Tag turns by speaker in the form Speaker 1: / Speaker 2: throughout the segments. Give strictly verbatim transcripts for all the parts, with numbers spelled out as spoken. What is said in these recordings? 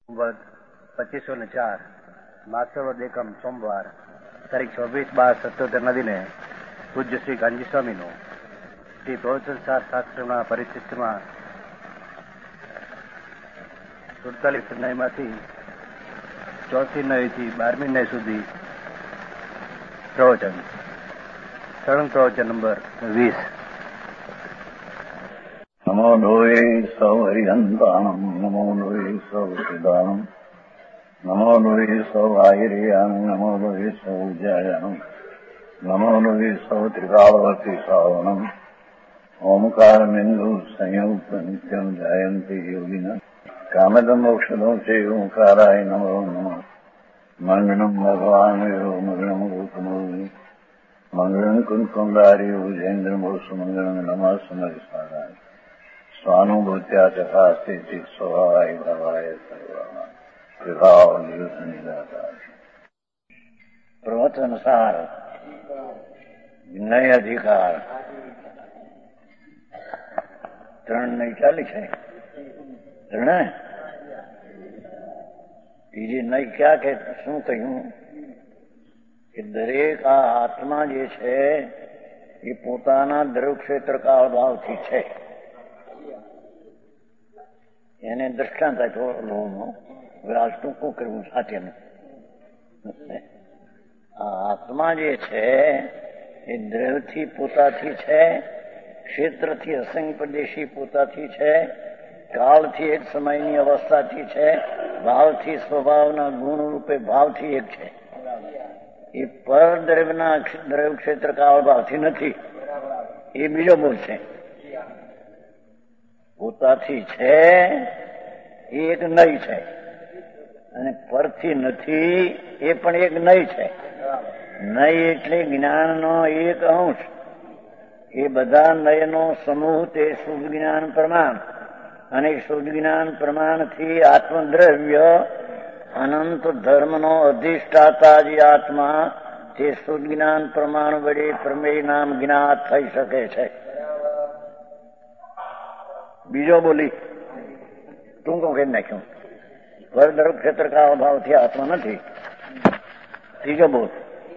Speaker 1: પચીસો ને ચાર માસવદ એકમ સોમવાર તારીખ છવ્વીસ બાર સત્યોતેર નદીને પૂજ્ય શ્રી કાનજી સ્વામીનું શ્રી પ્રવચન શાસ્ત્રના પરિશિષ્ટમાં સુડતાલીસ નયમાંથી ચોથી નયથી બારમી નય સુધી પ્રવચન સળંગ પ્રવચન નંબર વીસ.
Speaker 2: નમો લોહે સૌ હરિહંતાણમ નમો લોહે સૌ સિદાનમ નમો લોહે સૌ આયર્યાનમ નમો લોહે સૌ જયાનમ નમો લોહે સૌ ત્રિકાળવતી સાવનમ ઓમકાર બિંદુ સંયુક્ત નિત્યમ જયંતિ યોગિન કામદમ મોક્ષદો છે ઓંકારાય નમો નમઃ. મંગળમ ભગવાન મંગળમ ગોતમોની મંગળમ કુંકુંડારી ઉજેન્દ્રમો સુમંગળમ નમઃ સમરિસ્વાદાય સ્વાનુભૂત્યા ચકાસ્તે સ્વભાવાય ભવાય સર્વા વિભાવ નિયુત નિરાકાર. પ્રવચન સાર વિનય અધિકાર ત્રણ નય ચાલી છે. ત્રણ બીજી નય ક્યાં કે શું કહ્યું કે દરેક આ આત્મા જે છે એ પોતાના દ્રવ ક્ષેત્ર કા અભાવથી છે. એને દ્રષ્ટાંત આપ્યો લોહનો. હવે આજ ટૂંકું કરવું સાથેનું. આ આત્મા જે છે એ દ્રવથી પોતાથી છે, ક્ષેત્રથી અસંગ પ્રદેશી પોતાથી છે, કાળથી એક સમયની અવસ્થાથી છે, ભાવથી સ્વભાવના ગુણ રૂપે ભાવથી એક છે. એ પર દ્રવ્યના દ્રવ ક્ષેત્ર કાળ ભાવથી નથી. એ બીજો બોલ છે. પોતાથી છે એ એક નય છે, અને પરથી નથી એ પણ એક નય છે. નય એટલે જ્ઞાનનો એક અંશ. એ બધા નયનો સમૂહ તે શુદ્ધ જ્ઞાન પ્રમાણ, અને શુદ્ધ જ્ઞાન પ્રમાણથી આત્મદ્રવ્ય અનંત ધર્મનો અધિષ્ઠાતા જે આત્મા તે શુદ્ધ જ્ઞાન પ્રમાણ વડે પ્રમેય નામ જ્ઞાત થઈ શકે છે. બીજો બોલી ટૂંકો કહી નાખ્યું. પરદ્રવ ક્ષેત્ર કા અભાવથી આત્મા નથી. ત્રીજો બોલ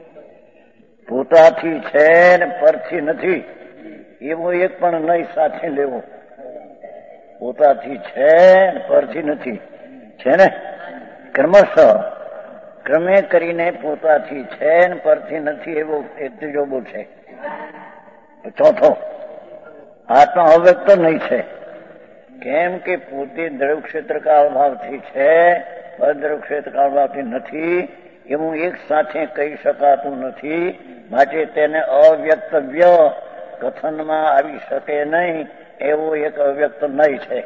Speaker 2: પોતાથી છે ને પરથી નથી એવો એક પણ નય સાથે લેવો. પોતાથી છે ને પરથી નથી છે ને ક્રમશઃ ક્રમે કરીને પોતાથી છે ને પરથી નથી એવો એક ત્રીજો બોલ છે. ચોથો આત્મા અવ્યક્ત નહીં છે. કેમ કે પોતે દ્રવ ક્ષેત્ર કા અભાવથી છે, પરદ્રવ ક્ષેત્ર કા અભાવથી નથી એવું એક સાથે કહી શકાતું નથી. માટે તેને અવ્યક્તવ્ય કથનમાં આવી શકે નહીં એવો એક અવ્યક્ત નહીં છે.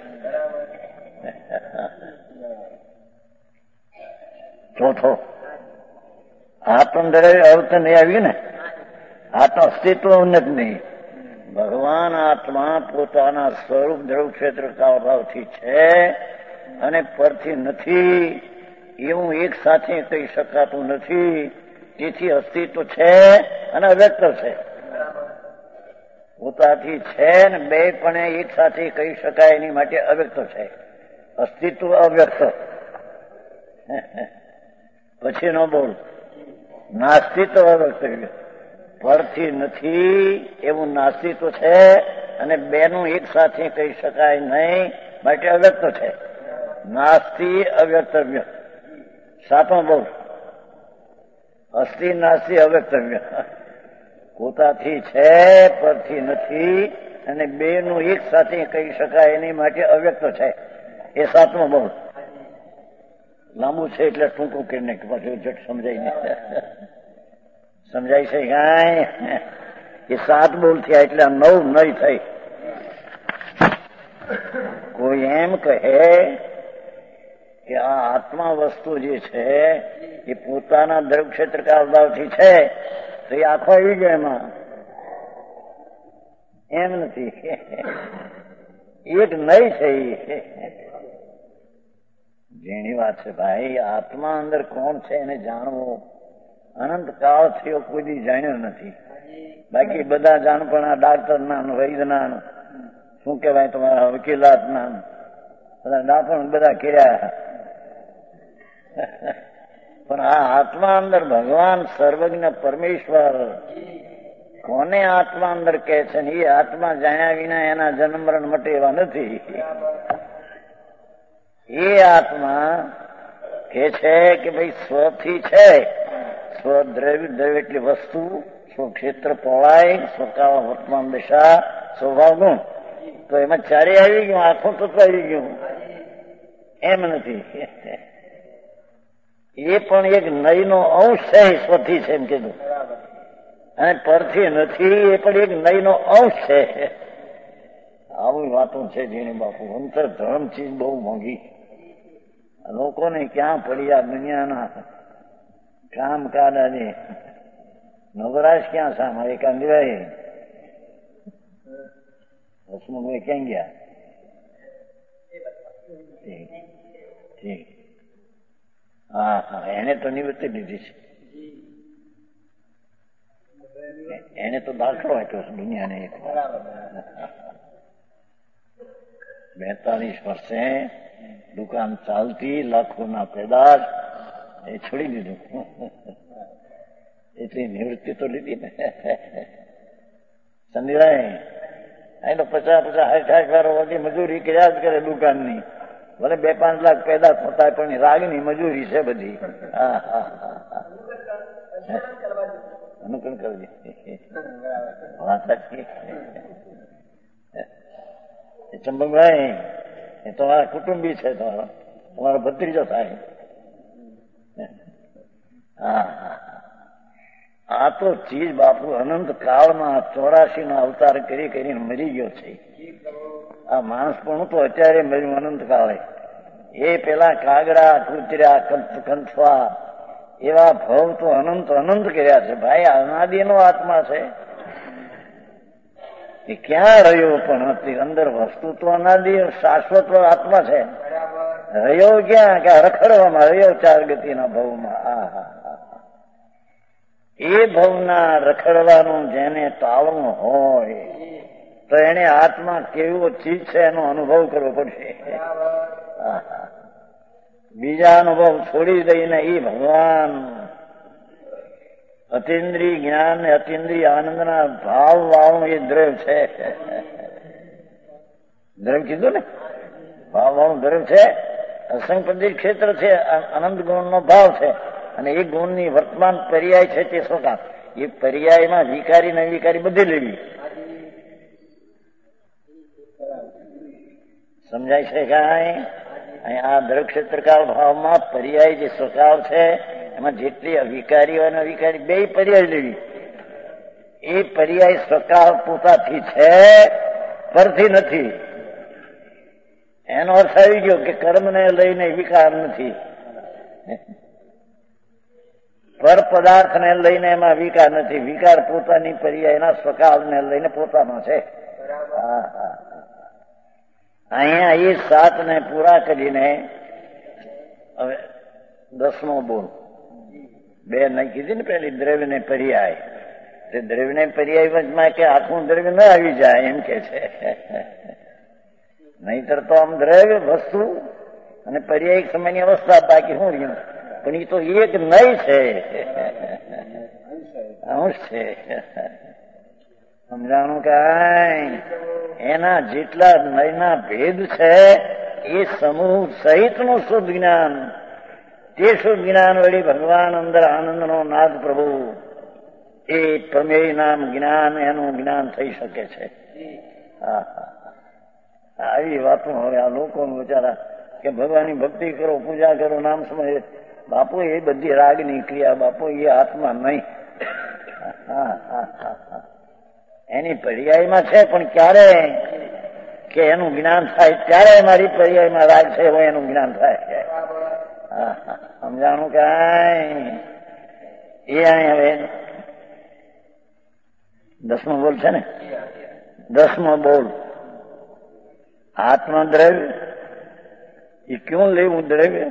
Speaker 2: ચોથો આત્મદ્રવ્ય અર્થ નહીં આવ્યું ને. આત્મ અસ્તિત્વ ઉન્નત નહીં. ભગવાન આત્મા પોતાના સ્વરૂપ દ્રવ ક્ષેત્ર કા અભાવથી છે અને પરથી નથી એવું એક સાથે કહી શકાતું નથી. તેથી અસ્તિત્વ છે અને અવ્યક્ત છે. પોતાથી છે ને બે પણ એક સાથે કહી શકાય એની માટે અવ્યક્ત છે. અસ્તિત્વ અવ્યક્ત. પછી નો બોલ નાસ્તિત્વ અવ્યક્ત. પરથી નથી એવું નાસ્તિત્વ છે અને બેનું એક સાથે કહી શકાય નહીં માટે અવ્યક્ત છે. નાસ્તિ અવ્યક્તવ્ય. સાતમો બોલ અસ્થિ નાસ્તિ અવ્યક્તવ્ય. પોતાથી છે પરથી નથી અને બેનું એક સાથે કહી શકાય એની માટે અવ્યક્ત છે. એ સાતમો બોલ. લાંબુ છે એટલે ટૂંકું કરીને પાછું જટ સમજાય નહીં. સમજાય છે કાંઈ? એ સાત બોલ થયા એટલે નવ નય થઈ. કોઈ એમ કહે કે આ આત્મા વસ્તુ જે છે એ પોતાના દ્રવ ક્ષેત્ર કા અભાવથી છે તો એ આખો આવી જાય એમાં. એમ નથી. એક નય છે. જેની વાત છે ભાઈ. આત્મા અંદર કોણ છે એને જાણવું અનંત કાળ થયો કોઈ દી જાણ્યો નથી. બાકી બધા જાણપણા ડાક્ટર ના વૈદના શું કહેવાય તમારા વકીલાત ના બધા ડાપણ બધા કર્યા. પણ આ આત્મા અંદર ભગવાન સર્વજ્ઞ પરમેશ્વર કોને આત્મા અંદર કહે છે ને એ આત્મા જાણ્યા વિના એના જન્મ મરણ મટે એવા નથી. એ આત્મા કે છે કે ભાઈ સ્વથી છે, સ્વ દ્રવ્ય દ્રવ્ય એટલી વસ્તુ, સ્વ ક્ષેત્ર પહોળાય, સ્વકાળ વર્તમાન દશા, સ્વભાવ ગુણ, તો એમાં ચારે આવી ગયું, આખું તત્વ આવી ગયું. એમ નથી, એ પણ એક નયનો અંશ છે, સ્વથી છે એમ કીધું, અને પરથી નથી, એ પણ એક નયનો અંશ છે. આવી વાતો છે જેની બાપુ અંતર ધર્મ ચીજ બહુ મોંઘી. લોકોને ક્યાં પડ્યા દુનિયાના કામ કાજ, નવરાશ ક્યાં સામા એક અંદરાય હસમુભાઈ ક્યાં ગયા? હા હા, એને તો નિવૃત્તિ લીધી છે, એને તો દાખલો આપ્યો છે દુનિયાને. એક બેતાલીસ વર્ષે દુકાન ચાલતી, લાખોના પેદાશ, એ છોડી દીધું. એટલી નિવૃત્તિ તો લીધી ને. સંધિરાય એનો પચાસ પચાસ સાઠ સાઠ વારો બધી મજૂરી કર્યા જ કરે દુકાનની, ભલે બે પાંચ લાખ પેદા થતા પણ રાગની મજૂરી છે બધી. હા હા હા, અનુકરણ કરજે. વાત સાચી. ચંબકભાઈ એ તો મારા કુટુંબી છે, તો તમારો ભત્રીજો થાય. હા હા, આ તો ચીજ બાપુ અનંત કાળમાં ચોરાશી નો અવતાર કરી કરીને મરી ગયો છે. આ માણસ પણ તો અત્યારે મર્યું અનંત કાળે. એ પેલા કાગડા, કૂતર્યા, કંથવા એવા ભવ તો અનંત અનંત કર્યા છે. ભાઈ અનાદિનો આત્મા છે, એ ક્યાં રહ્યો? પણ અંદર વસ્તુ તો અનાદિ શાશ્વત આત્મા છે. રહ્યો ક્યાં? કે રખડવામાં રહ્યો ચાર ગતિના ભવમાં. આ હા, એ ભવના રખડવાનું જેને ટાળવું હોય તો એને આત્મા કેવો ચીજ છે એનો અનુભવ કરવો પડશે. બીજા અનુભવ છોડી દઈને એ ભગવાન અતિન્દ્રિય જ્ઞાન ને અતિન્દ્રિય આનંદના ભાવ વાળું એ દ્રવ્ય છે. દ્રવ્ય કીધું ને, ભાવ વાળું દ્રવ્ય છે. અસંગ ક્ષેત્ર છે, અનંત ગુણ નો ભાવ છે, અને એ ગુણની વર્તમાન પર્યાય છે તે સ્વકાળ. એ પર્યાયમાં વિકારી ને વિકારી બધી લેવી. સમજાય છે કાંઈ? આ દ્રવ્ય ક્ષેત્રકાળ ભાવમાં પર્યાય જે સ્વકાળ છે એમાં જેટલી અવિકારી હોય ને અવિકારી બે પર્યાય લેવી. એ પર્યાય સ્વકાળ પોતાથી છે, પરથી નથી. એનો અર્થ આવી ગયો કે કર્મને લઈને વિકાર નથી, પર પદાર્થને લઈને એમાં વિકાર નથી. વિકાર પોતાની પર્યાયના સ્વકાળને લઈને પોતાનો છે. અહીંયા એ સાત ને પૂરા કરીને હવે દસમો બોલ. બે નહીં કીધી ને પેલી દ્રવ્ય ને પર્યાય. તે દ્રવ્ય ને પર્યાય વચમાં કે આખું દ્રવ્ય ન આવી જાય એમ કે છે. નહીતર તો આમ દ્રવ્ય વસ્તુ અને પર્યાય સમયની અવસ્થા, બાકી શું રહ્યું? પણ એ તો એક નહીં છે, અંશ છે. સમજાણું કાંઈ? એના જેટલા નયના ભેદ છે એ સમૂહ સહિતનું શુદ્ધ જ્ઞાન, તે શુદ્ધ જ્ઞાન વળી ભગવાન અંદર આનંદનો નાદ પ્રભુ, એ પ્રમેય નામ જ્ઞાન, એનું જ્ઞાન થઈ શકે છે. હા હા, આવી વાતો હવે આ લોકો વિચારા કે ભગવાનની ભક્તિ કરો, પૂજા કરો, નામ સમય. બાપુ એ બધી રાગની ક્રિયા, બાપુ એ આત્મા નહીં. હા હા હા, એની પર્યાયમાં છે, પણ ક્યારે કે એનું જ્ઞાન થાય ત્યારે મારી પર્યાયમાં રાગ છે હોય એનું જ્ઞાન થાય. હા હા, સમજાણું કાંઈ? એ અહીં હવે દસમો બોલ છે ને, દસમો બોલ. આત્મા દ્રવ્ય એ ક્યું લેવું દ્રવ્ય?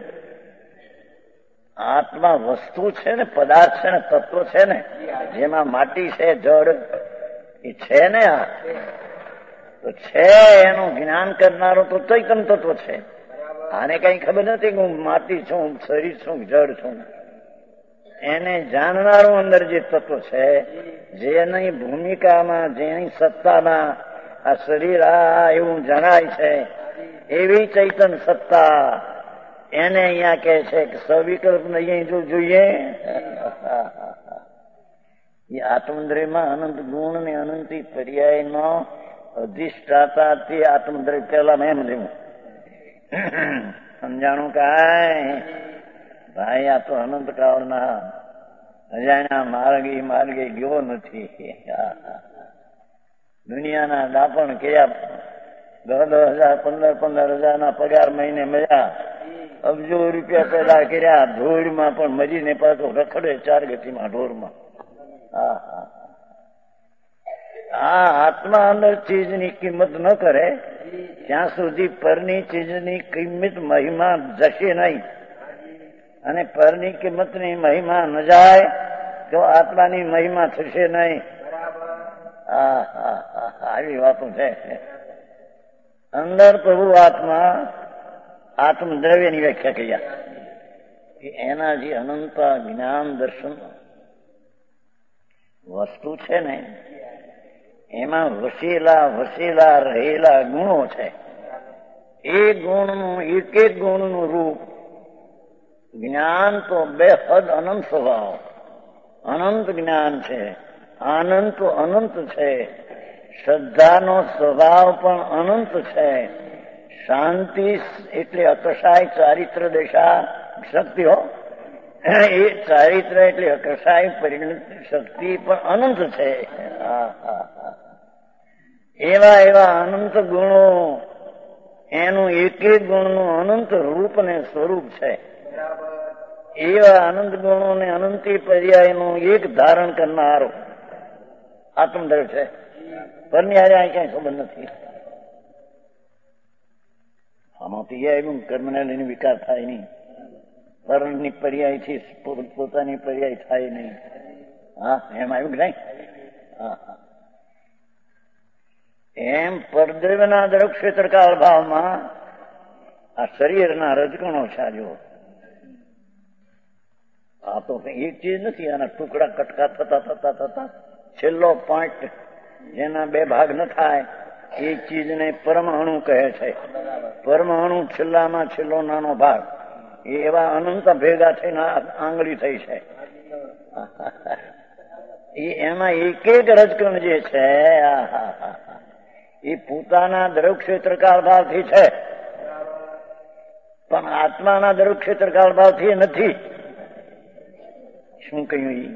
Speaker 2: આત્મા વસ્તુ છે ને, પદાર્થ છે ને, તત્વ છે ને, જેમાં માટી છે, જળ એ છે ને. આ તો છે, એનું જ્ઞાન કરનારો તો ચૈતન્ય તત્વ છે. આને કઈ ખબર નથી કે હું માટી છું, શરીર છું, જળ છું. એને જાણનારું અંદર જે તત્વ છે, જેની ભૂમિકામાં, જેની સત્તામાં આ શરીર આ એવું જણાય છે, એવી ચૈતન સત્તા એને અહીંયા કહે છે કે સવિકલ્પ નહીં જો જોઈએ. એ આત્મદ્રયમાં અનંત ગુણ ને અનંતી પર્યાયનો અધિષ્ઠાતા તે આત્મદ્રય પેલા એમ લેવું સમજાણું કાય ભાઈ. આ તો અનંત કાળના અજાણ્યા માર્ગે માર્ગે ગયો નથી. દુનિયાના દાપણ કર્યા, દસ દસ હજાર પંદર પંદર હજાર ના પગાર મહિને મળ્યા, અબજો રૂપિયા પેદા કર્યા, ઢોરમાં પણ મરીને પાછો રખડે ચાર ગતિમાં ઢોરમાં. આ આત્મા અંદર ચીજની કિંમત ન કરે ત્યાં સુધી પરની ચીજની કિંમત મહિમા જશે નહીં, અને પરની કિંમતની મહિમા ન જાય તો આત્માની મહિમા થશે નહીં. આવી વાતો છે. અંદર પ્રભુ આત્મા આત્મદ્રવ્યની વ્યાખ્યા કર્યા કે એના જે અનંત જ્ઞાન દર્શન વસ્તુ છે ને, એમાં વસેલા વસેલા રહેલા ગુણો છે. એ ગુણનું એક એક ગુણનું રૂપ જ્ઞાન તો બેહદ અનંત સ્વભાવ, અનંત જ્ઞાન છે, આનંદ તો અનંત છે, શ્રદ્ધાનો સ્વભાવ પણ અનંત છે, શાંતિ એટલે અકસાય ચારિત્ર દશા શક્તિ હો, એ ચારિત્ર એટલે અકસાય પરિણત શક્તિ પણ અનંત છે. એવા એવા અનંત ગુણો, એનું એક એક ગુણનું અનંત રૂપ ને સ્વરૂપ છે. એવા અનંત ગુણો ને અનંતી પર્યાયનું એક ધારણ કરનારો આત્મદ્રવ્ય છે. પરની હારે આ ક્યાંય ખબર નથી. આમાંથી આવ્યું કર્મને લઈને વિકાર થાય નહીં, પરની પર્યાયથી પોતાની પર્યાય થાય નહીં. હા, એમ આવ્યું કે નહીં? હા હા. એમ પરદ્રવ્યના દરેક ક્ષેત્રકાળ ભાવમાં આ શરીરના રજકણો છે. જો આ તો એક ચીજ નથી, આના ટુકડા કટકા થતા થતા થતા છેલ્લો પોઈન્ટ જેના બે ભાગ ન થાય એ ચીજને પરમાણુ કહે છે. પરમાણુ છેલ્લામાં છેલ્લો નાનો ભાગ, એવા અનંત ભેગા થઈને આંગળી થઈ છે. એ એમાં એક એક રજકણ જે છે એ પોતાના દરેક ક્ષેત્રકાળ ભાવથી છે, પણ આત્માના દરેક ક્ષેત્રકાળ ભાવથી નથી. શું કહ્યું? એ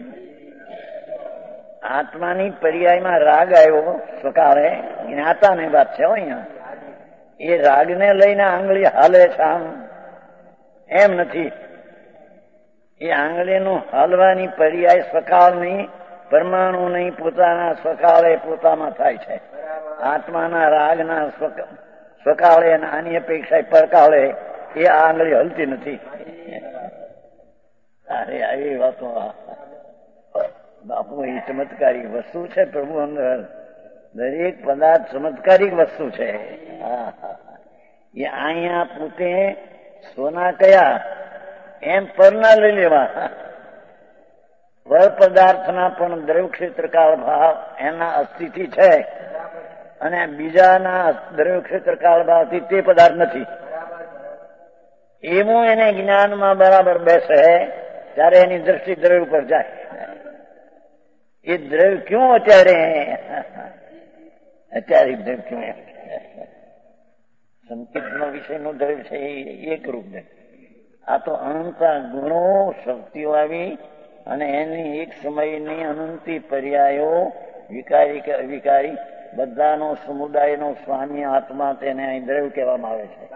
Speaker 2: આત્માની પર્યાયમાં રાગ આવ્યો સ્વકાળે, જ્ઞાતાની વાત છે અહીંયા. એ રાગને લઈને આંગળી હાલે છે આમ, એમ નથી. એ આંગળીનું હાલવાની પર્યાય સ્વકાળની, પરમાણુ નહીં, પોતાના સ્વકાળે પોતામાં થાય છે. આત્માના રાગના સ્વકાળે અને આની અપેક્ષા પરકાળે એ આંગળી હલતી નથી. અરે આવી વાતો બાપુ, એ ચમત્કારિક વસ્તુ છે. પ્રભુ અંદર દરેક પદાર્થ ચમત્કારિક વસ્તુ છે. એ અહીંયા પોતે સોના કયા એમ પરના લઈ લેવા. પર પદાર્થના પણ દ્રવ્ય ક્ષેત્રકાળ ભાવ એના અસ્થિતિ છે, અને બીજાના દ્રવ્ય ક્ષેત્રકાળ ભાવથી તે પદાર્થ નથી. એવું એને જ્ઞાનમાં બરાબર બેસે ત્યારે એની દ્રષ્ટિ દ્રવ્ય ઉપર જાય. એ દ્રવ્ય ક્યું અત્યારે અત્યારે દ્રવ્ય ક્યું? સંકેતનો વિષયનું દ્રવ્ય છે એ એક રૂપ દ્રવ્ય. આ તો અનંત ગુણો શક્તિઓ આવી અને એની એક સમયની અનંતી પર્યાયો વિકારી કે અવિકારી બધાનો સમુદાયનો સ્વામી આત્મા, તેને અહીં દ્રવ્ય કહેવામાં આવે છે.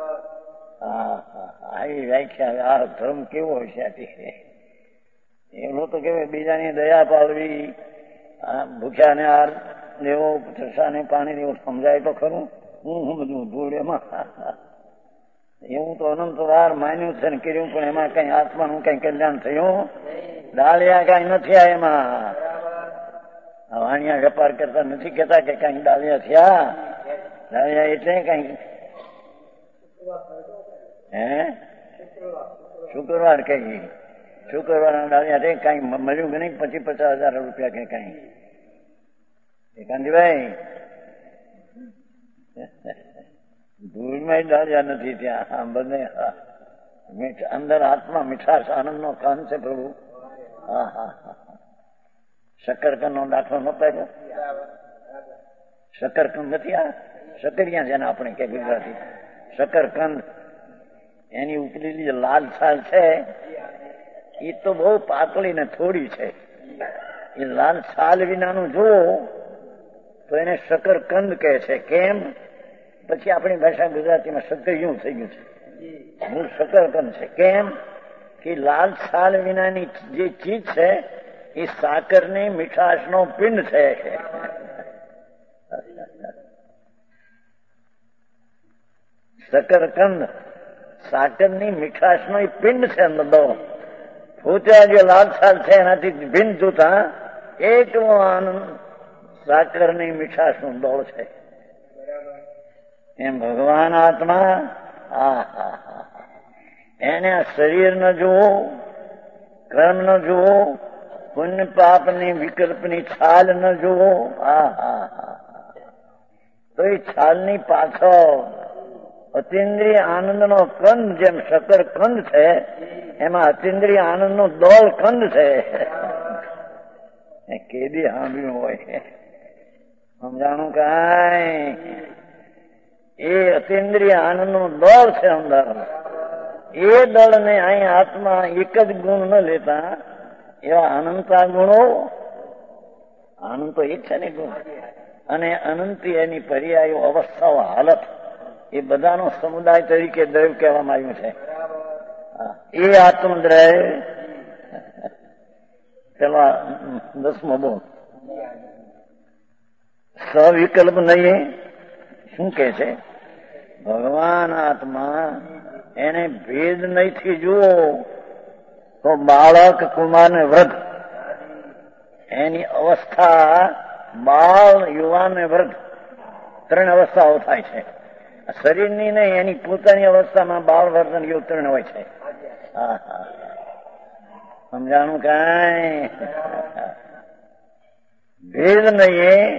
Speaker 2: આવી વ્યાખ્યા. આ ધર્મ કેવો હશે? એનો તો કેવાય બીજાની દયા પાડવી, ભૂખ્યાને હાર લેવો, તરસાને પાણી લેવું, સમજાય તો ખરું. હું હું બધું ધૂળ એમાં એવું તો અનંત વાર માન્યું છે ને કર્યું, પણ એમાં કઈ આત્માનું કઈ કલ્યાણ થયું? ડાળિયા કઈ નથી. એમાં વાણિયા વેપાર કરતા નથી કેતા કે કઈ ડાળિયા થયા. ડાળિયા એટલે કઈ હે શુક્રવાર કઈ શુક્રવાર ડાળિયા કઈ મળ્યું કે નહીં? પચીસ પચાસ હજાર રૂપિયા કે કઈ? કાંતિભાઈ ધૂળમાં ડાળિયા નથી ત્યાં. બંને અંદર આત્મા મીઠાશ આનંદ નો કાન છે પ્રભુ. હા હા હા. શકરકંદ નો દાખલો ન પાડ્યો? શકરકંદ નથી આ શકરિયા જેને આપણે કે ગુજરાતી શકરકંદ. એની ઉપરેલી લાલ છાલ છે એ તો બહુ પાતળી ને થોડી છે. એ લાલ છાલ વિનાનું જુઓ તો એને શકરકંદ કહે છે. કેમ? પછી આપણી ભાષા ગુજરાતીમાં શકરિયું થઈ ગયું છે. મૂળ શકરકંદ છે. કેમ કે લાલ છાલ વિનાની જે ચીજ છે એ સાકરની મીઠાશનો પિંડ છે. શકરકંદ સાકરની મીઠાશનો એ પિંડ છે. અંદર ફૂટ્યા જે લાલ છાલ છે એનાથી ભિન્ન જોતા એટલો આનંદ સાકરની મીઠાશનું દોડ છે. એમ ભગવાન આત્મા આ એને શરીર ન જુઓ, કર્મ ન જુઓ, પુણ્ય પાપની વિકલ્પની છાલ ન જુઓ. આ હા તો એ છાલની પાછળ અતિન્દ્રિય આનંદનો કંદ, જેમ શકર કંદ છે એમાં અતિન્દ્રિય આનંદનો દોલ કંદ છે. કેદી સાંભળ્યું હોય? સમજાણું કાંઈ? એ અતિન્દ્રિય આનંદનું દળ છે અંદર. એ દળને અહીં આત્મા એક જ ગુણ ન લેતા એવા અનંતા ગુણો, આનંદ તો એક છે ને ગુણ, અને અનંતી એની પર્યાયો અવસ્થાઓ હાલત, એ બધાનો સમુદાય તરીકે દ્રવ્ય કહેવામાં આવ્યું છે. એ આત્મદ્રવ્ય પેલા દસમો બોલ સવિકલ્પ નહીં. શું કે છે? ભગવાન આત્મા એને ભેદ નહીંથી જુઓ તો બાળક, કુમાર ને વૃદ્ધ એની અવસ્થા, બાળ, યુવાન ને વૃદ્ધ ત્રણ અવસ્થાઓ થાય છે. શરીરની નહીં, એની પોતાની અવસ્થામાં બાળ, વર્તન એવું ત્રણ હોય છે. સમજાણું કાંઈ? ભેદ નહીં.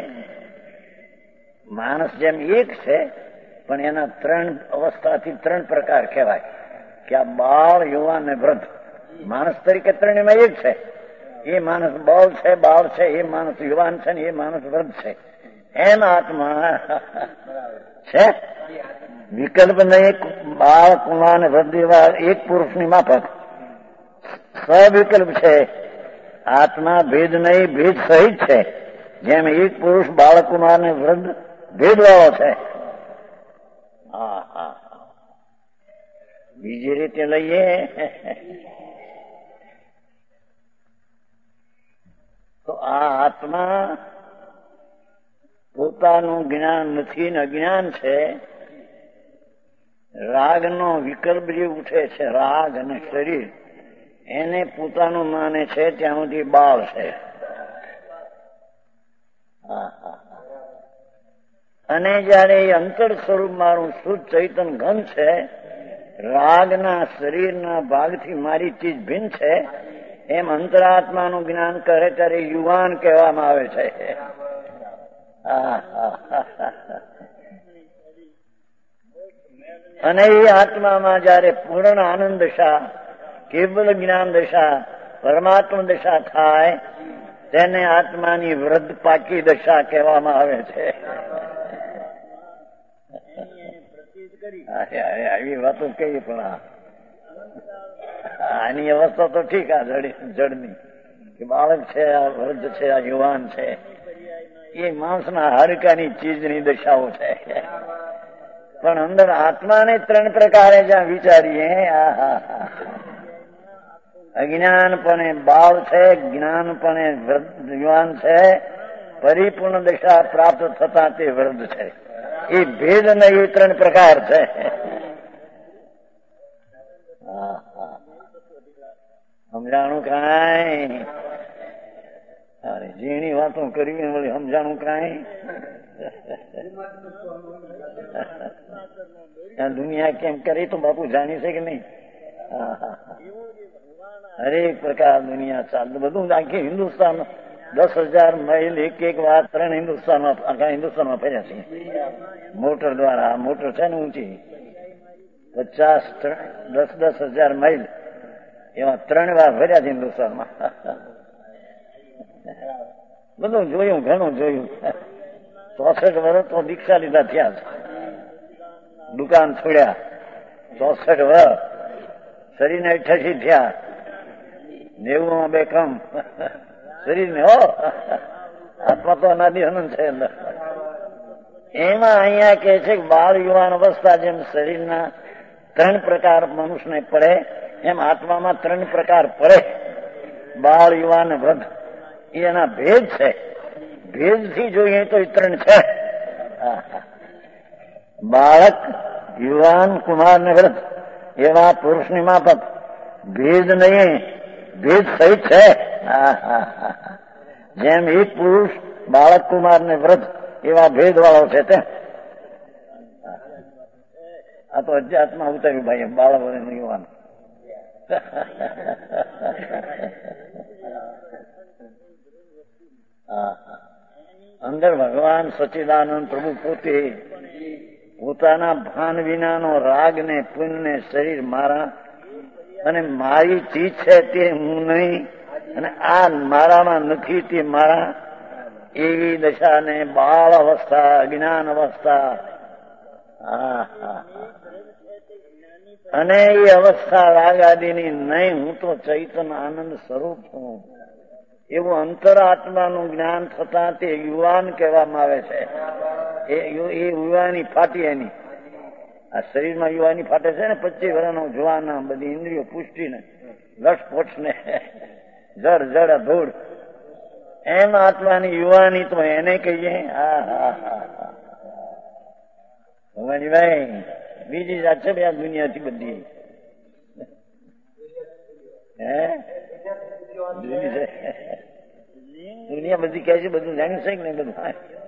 Speaker 2: માણસ જેમ એક છે પણ એના ત્રણ અવસ્થાથી ત્રણ પ્રકાર કહેવાય કે આ બાળ, યુવાન ને વૃદ્ધ. માણસ તરીકે ત્રણેયમાં એક છે. એ માણસ બાળ છે, બાળ છે, એ માણસ યુવાન છે ને એ માણસ વૃદ્ધ છે. એમ આત્મા છે. વિકલ્પ નહીં. બાળ, કુમાર ને વૃદ્ધ એવા એક પુરુષની માફક સવિકલ્પ છે. આત્મા ભેદ નહીં, ભેદ સહિત છે. જેમ એક પુરુષ, બાળકુમાર ને વૃદ્ધ ભેદવાળો છે. હા હા બીજી રીતે લઈએ તો આ આત્મા પોતાનું જ્ઞાન નથી ને અજ્ઞાન છે. રાગનો વિકલ્પ જે ઉઠે છે, રાગ અને શરીર, એને પોતાનું માને છે ત્યાં સુધી બાળ છે. હા હા અને જયારે એ અંતર સ્વરૂપ મારું શુદ્ધ ચૈતન ઘન છે, રાગના શરીરના ભાગથી મારી ચીજ ભિન્ન છે, એમ અંતરાત્માનું જ્ઞાન કરે ત્યારે યુવાન કહેવામાં આવે છે. અને એ આત્મામાં જયારે પૂર્ણ આનંદ દશા, કેવલ જ્ઞાન દશા, પરમાત્મા દશા થાય તેને આત્માની વૃદ્ધ પાકી દશા કહેવામાં આવે છે. આવી વાતો કઈ પણ આની અવસ્થા તો ઠીક, આ જડની કે બાળક છે, આ વૃદ્ધ છે, આ યુવાન છે, એ માણસના હાડકાની ચીજની દશાઓ છે. પણ અંદર આત્માને ત્રણ પ્રકારે જ્યાં વિચારીએ, અજ્ઞાનપણે બાળ છે, જ્ઞાનપણે વૃદ્ધ યુવાન છે, પરિપૂર્ણ દશા પ્રાપ્ત થતા તે વૃદ્ધ છે. એ ભેદ નહીં, એ ત્રણ પ્રકાર છે. સમજાણું કાંઈ? અરે ઝીણી વાતો કરવી વળી સમજાણું કાંઈ. આ દુનિયા કેમ કરી તો બાપુ જાણી છે કે નહીં? હરેક પ્રકાર દુનિયા ચાલ બધું આખી હિન્દુસ્તાન દસ હજાર માઇલ એક એક વાર ત્રણ હિન્દુસ્તાનમાં આખા હિન્દુસ્તાનમાં ફર્યા છે મોટર દ્વારા. મોટર છે ને ઊંચી પચાસ દસ દસ હજાર માઇલ એવા ત્રણ વાર ફર્યા છે હિન્દુસ્તાનમાં. બધું જોયું, ઘણું જોયું. ચોસઠ વર્ષ તો દીક્ષા લીધા થયા છે, દુકાન છોડ્યા. ચોસઠ વર્ષ શરીરને અઠ્યાસી થયા, નેવું બે કમ શરીરને હો આત્મા તો અનાદિ અનંત છે અંદર. એમાં અહીંયા કે છે કે બાળ યુવાન અવસ્થા જેમ શરીરના ત્રણ પ્રકાર મનુષ્યને પડે એમ આત્મામાં ત્રણ પ્રકાર પડે. બાળ યુવાન વૃદ્ધ એના ભેદ છે. ભેદથી જોઈએ તો એ ત્રણ છે. બાળક, યુવાન, કુમાર ને વૃદ્ધ એવા પુરુષની માફક ભેદ નહીં, ભેદ સહિત છે. જેમ એક પુરુષ, બાળક, કુમાર ને વૃદ્ધ એવા ભેદ વાળો છે તે આ તો અધ્યાત્મા ઉતર્યું ભાઈ બાળક અને યુવાન. અંદર ભગવાન સચ્ચિદાનંદ પ્રભુ પોતે પોતાના ભાન વિનાનો રાગ ને પુણ્ય ને શરીર મારા અને મારી ચીજ છે તે હું નહીં અને આ મારામાં નથી તે મારા એવી દશાને બાળ અવસ્થા, જ્ઞાન અવસ્થા અને એ અવસ્થા રાગ આદિની નહીં, હું તો ચૈતન્ય આનંદ સ્વરૂપ છું એવું અંતરાત્માનું જ્ઞાન થતા તે યુવાન કહેવામાં આવે છે. એ યુવાની ફાટી એની આ શરીરમાં યુવાની ફાટે છે ને પચીસ વર્ષનો જુવાના બધી ઇન્દ્રિયો પુષ્ટિને લસપોટ ને જડ જડ ધૂળ એમ આત્માની યુવાની તો એને કહીએ. હા હા હા ભગવાનજીભાઈ બીજી જાત છે આ દુનિયાથી બધી હે દુનિયા બધી કહે છે બધું જાણ્યું છે કે નહીં બધું?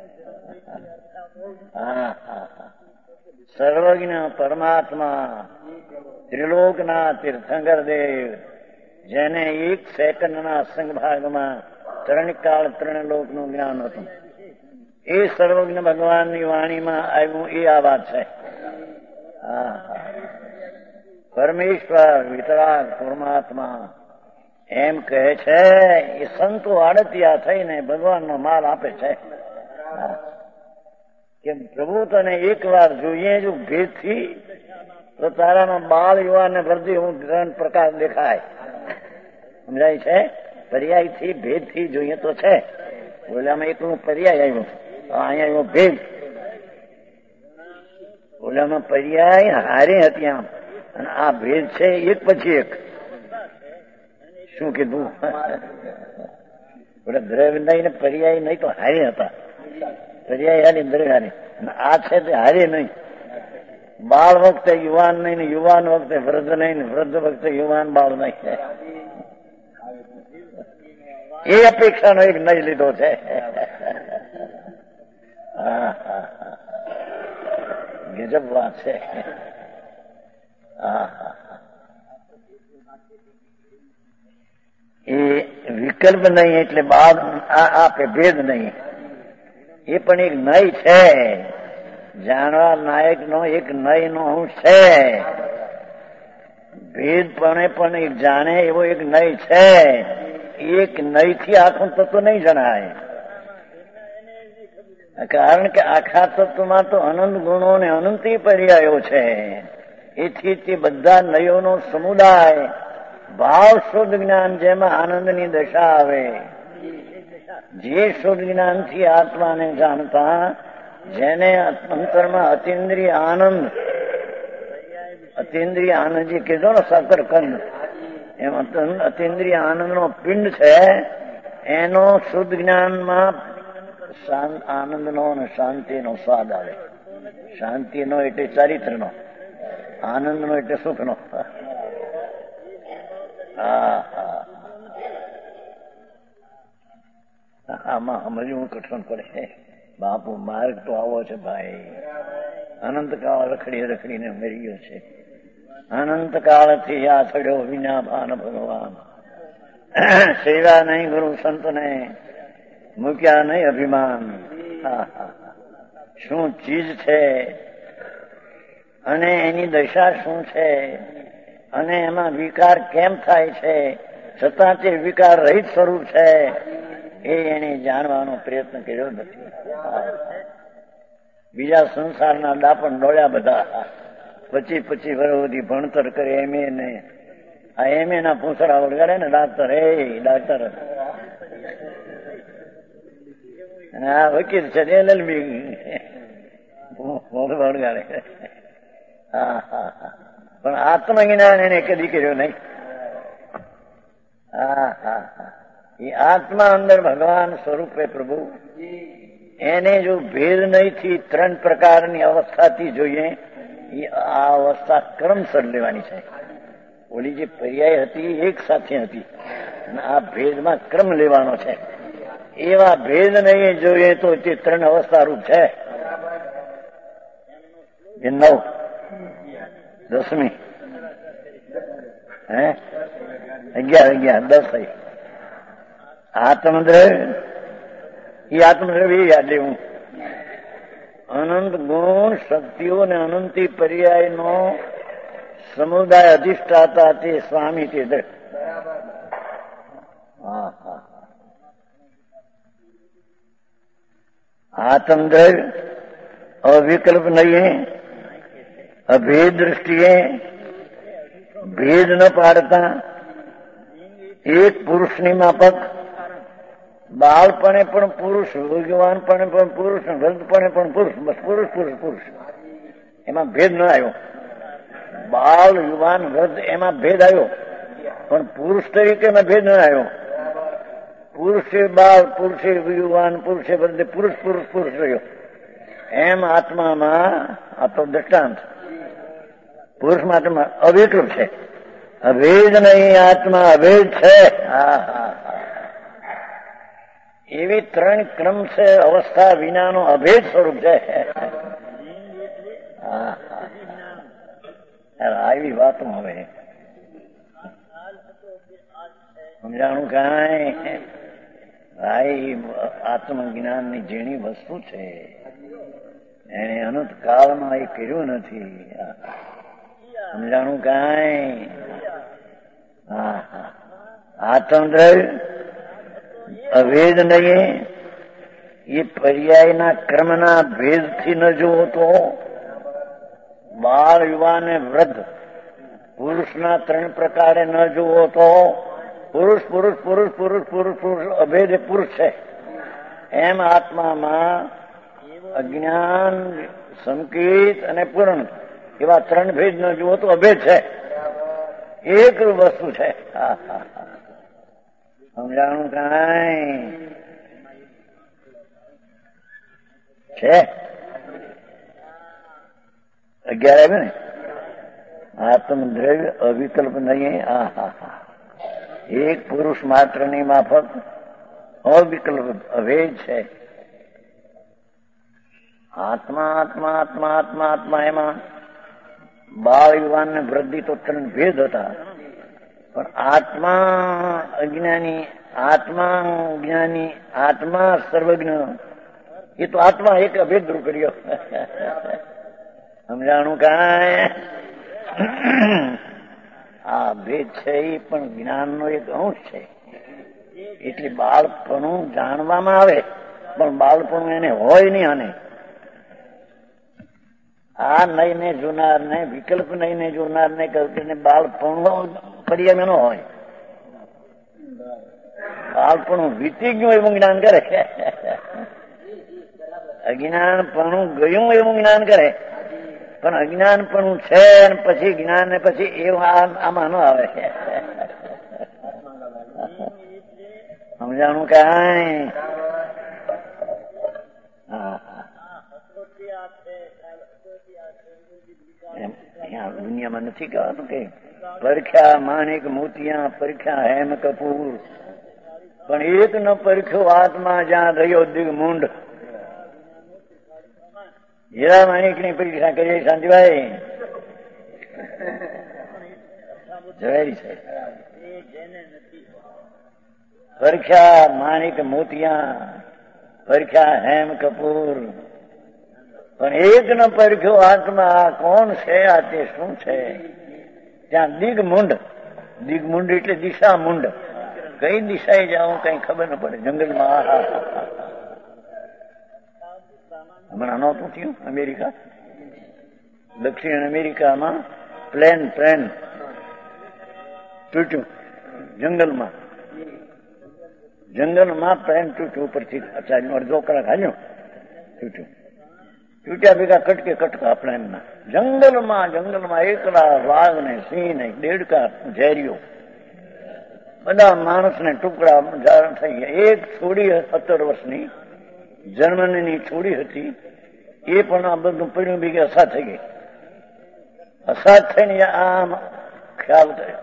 Speaker 2: હા હા સર્વજ્ઞ પરમાત્મા ત્રિલોકના તીર્થંકર દેવ જેને એક સેકન્ડના સંગભાગમાં ત્રણ કાળ ત્રણ લોકનું જ્ઞાન હતું એ સર્વજ્ઞ ભગવાનની વાણીમાં આવ્યું એ આ વાત છે. હા પરમેશ્વર વિતરાગ પરમાત્મા એમ કહે છે એ સંતો આડતિયા થઈને ભગવાનનો માલ આપે છે કે પ્રભુ તને એક વાર જોઈએ જો ભેદથી તો તારામાં બાળ યુવાન ને વૃદ્ધિ હું ત્રણ પ્રકાર દેખાય. સમજાય છે? પર્યાયથી ભેદથી જોઈએ તો છે. ઓલામાં એકનું પર્યાય આવ્યો, અહીંયા આવ્યો ભેદ. ઓલામાં પર્યાય હારે હતી આમ અને આ ભેદ છે એક પછી એક. શું કીધું? ઓલા દ્રવ્ય નહીં ને પર્યાય નહીં તો હારે હતા. પર્યાય હારી દ્રવ્ય હારી અને આ છે તે હારે નહીં. બાળ વખતે યુવાન નહીં ને યુવાન વખતે વૃદ્ધ નહીં ને વૃદ્ધ વખતે યુવાન બાળ નહીં. એ અપેક્ષાનો એક નહીં લીધો છે. ગજબ વાત છે. એ વિકલ્પ નહીં એટલે બાળ આપે ભેદ નહીં. એ પણ એક નય છે. જાણવા નાયક નો એક નય નો અંશ છે. ભેદપણે પણ એક જાણે એવો એક નય છે. એક નય થી આખું તત્વ નહીં જણાય. કારણ કે આખા તત્વમાં તો અનંત ગુણો ને અનંતી પર્યાયો છે. એથી તે બધા નયોનો સમુદાય ભાવ શુદ્ધ જ્ઞાન જેમાં આનંદની દશા આવે. જે શુદ્ધ જ્ઞાનથી આત્માને જાણતા જેને અંતરમાં અતિન્દ્રિય આનંદ અતિન્દ્રિય આનંદ જે કીધો ને સકરકંદ એમ અતિન્દ્રિય આનંદનો પિંડ છે એનો શુદ્ધ જ્ઞાનમાં આનંદનો અને શાંતિનો સ્વાદ આવે. શાંતિનો એટલે ચારિત્રનો, આનંદનો એટલે સુખનો. હા હા આમાં સમજવું કઠણ પડે. બાપુ માર્ગ તો આવો છે ભાઈ. અનંતકાળ રખડી રખડીને મરી ગયો છે. અનંતકાળથી આ થડ્યો વિના ભાન ભગવાન. સેવા નહીં ગુરુ સંતને, મૂક્યા નહીં અભિમાન. શું ચીજ છે અને એની દશા શું છે અને એમાં વિકાર કેમ થાય છે, છતાં તે વિકાર રહિત સ્વરૂપ છે એ એને જાણવાનો પ્રયત્ન કર્યો નથી. બીજા સંસારના દાપણ ડોળ્યા બધા, પચીસ પચીસ વર્ષ સુધી ભણતર કરે એમ એ ને આ એમ એ ના પૂંછડા વળગાડે ને ડાક્ટર એ ડાક્ટર અને આ વકીલ છે એલ એલ બી વળગાડે. હા હા હા પણ આત્મજ્ઞાન એને કદી કર્યો નહીં. હા હા હા એ આત્મા અંદર ભગવાન સ્વરૂપે પ્રભુ એને જો ભેદ નહીંથી ત્રણ પ્રકારની અવસ્થાથી જોઈએ એ આ અવસ્થા ક્રમસર લેવાની છે. ઓલી જે પર્યાય હતી એક સાથે હતી અને આ ભેદમાં ક્રમ લેવાનો છે. એવા ભેદ નહીં જોઈએ તો તે ત્રણ અવસ્થા રૂપ છે. એ નવ દસમી હે અગિયાર અગિયાર દસ થઈ આત્મદ્રવ્ય. એ આત્મદ્રવ્ય યાદ લેવું. અનંત ગુણ શક્તિઓ ને અનંતી પર્યાય નો સમુદાય અધિષ્ઠાતા તે સ્વામી તે દ્રઢ. હા હા આત્મદ્રવ્ય અવિકલ્પ નહીં, અભેદ દ્રષ્ટિએ ભેદ ન પાડતા એક પુરુષની માફક, બાળપણે પણ પુરુષ, યુવાનપણે પણ પુરુષ, વૃદ્ધપણે પણ પુરુષ. બસ પુરુષ પુરુષ પુરુષ એમાં ભેદ ન આવ્યો. બાળ યુવાન વૃદ્ધ એમાં ભેદ આવ્યો પણ પુરુષ તરીકે એમાં ભેદ ન આવ્યો. પુરુષે બાળ, પુરુષે યુવાન, પુરુષે વૃદ્ધ, પુરુષ પુરુષ પુરુષ રહ્યો. એમ આત્મામાં આ તો દ્રષ્ટાંત પુરુષ માટે અવિકલ્પ છે. અભેદ નહીં, આત્મા અભેદ છે. હા હા એવી ત્રણ ક્રમ છે. અવસ્થા વિનાનો અભેદ સ્વરૂપ છે. હા આવી વાતો હવે સમજાણું કાંઈ. ભાઈ આત્મજ્ઞાન ની જેણી વસ્તુ છે એને અનંત કાળમાં એ કર્યું નથી. સમજાણું કાંઈ. હા હા આત્મદ્રવ્ય અભેદ નહીં, એ પર્યાયના ક્રમના ભેદથી ન જોવો તો બાળ યુવાન વૃદ્ધ પુરુષના ત્રણ પ્રકારે ન જોવો તો પુરુષ પુરુષ પુરુષ પુરુષ પુરુષ પુરુષ અભેદ એ પુરુષ છે. એમ આત્મામાં અજ્ઞાન, સંકેત અને પૂર્ણ એવા ત્રણ ભેદ ન જુઓ તો અભેદ છે. એક વસ્તુ છે. હા હા હા સમજાણું કાંઈ છે. અગિયાર આવે ને આત્મદ્રવ્ય અવિકલ્પ નહીં. હા હા હા એક પુરુષ માત્રની માફક અવિકલ્પ અભેદ છે. આત્મા આત્મા આત્મા આત્મા આત્મા એમાં બાળ યુવાન ને વૃદ્ધિ તો ત્રણ ભેદ હતા પણ આત્મા અજ્ઞાની, આત્મા જ્ઞાની, આત્મા સર્વજ્ઞ એ તો આત્મા એક અભેદ દૂર કર્યો. સમજાણું કાંઈ. આ ભેદ છે એ પણ જ્ઞાનનો એક અંશ છે. એટલે બાળપણું જાણવામાં આવે પણ બાળપણું એને હોય નહીં. આને આ નહીં ને જોનાર ને વિકલ્પ નહીં ને જોનાર ને કરીને બાળપણું પર્યાય ન હોય. બાળપણું વીતી ગયું એવું જ્ઞાન કરે, અજ્ઞાનપણું ગયું એવું જ્ઞાન કરે. પણ અજ્ઞાનપણું છે અને પછી જ્ઞાન ને પછી એવું આમાં ન આવે. સમજાણું કાંઈ. હા દુનિયામાં નથી કહેવાતું કે પરખ્યા માણેક મોતિયા, પરખ્યા હેમ કપૂર, પણ એક ન પરખ્યો આત્મા જ્યાં રહ્યો દિગ્મુંડ. હીરા માણિક ની પરીક્ષા કરીએ શાંતિભાઈ ઝવેરી છે. પરખ્યા માણિક મોતિયા, પરખ્યા હેમ કપૂર, પણ એક ન પરખ્યો આત્મા કોણ છે, આ તે શું છે? ત્યાં દિગ્મુંડ, દિગ્મુંડ એટલે દિશા મુંડ, કઈ દિશાએ જાઉં કઈ ખબર ન પડે જંગલમાં. હમણાં નહોતું થયું અમેરિકા, દક્ષિણ અમેરિકામાં પ્લેન પ્લેન તૂટ્યું જંગલમાં, જંગલમાં પ્લેન તૂટ્યું, ઉપરથી અચાનક અડધો કલાક હાલ્યો તૂટ્યું. તૂટ્યા ભેગા કટકે કટકા પ્લેનના. જંગલમાં જંગલમાં એકલા વાઘ ને સિંહ ને દેડકા ઝેરીઓ, બધા માણસને ટુકડા થઈ ગયા. એક છોડી સત્તર વર્ષની જર્મનીની છોડી હતી, એ પણ આ બધું પડ્યું ભેગી અસાદ થઈ ગઈ. અસાદ થઈને આમ ખ્યાલ કરે,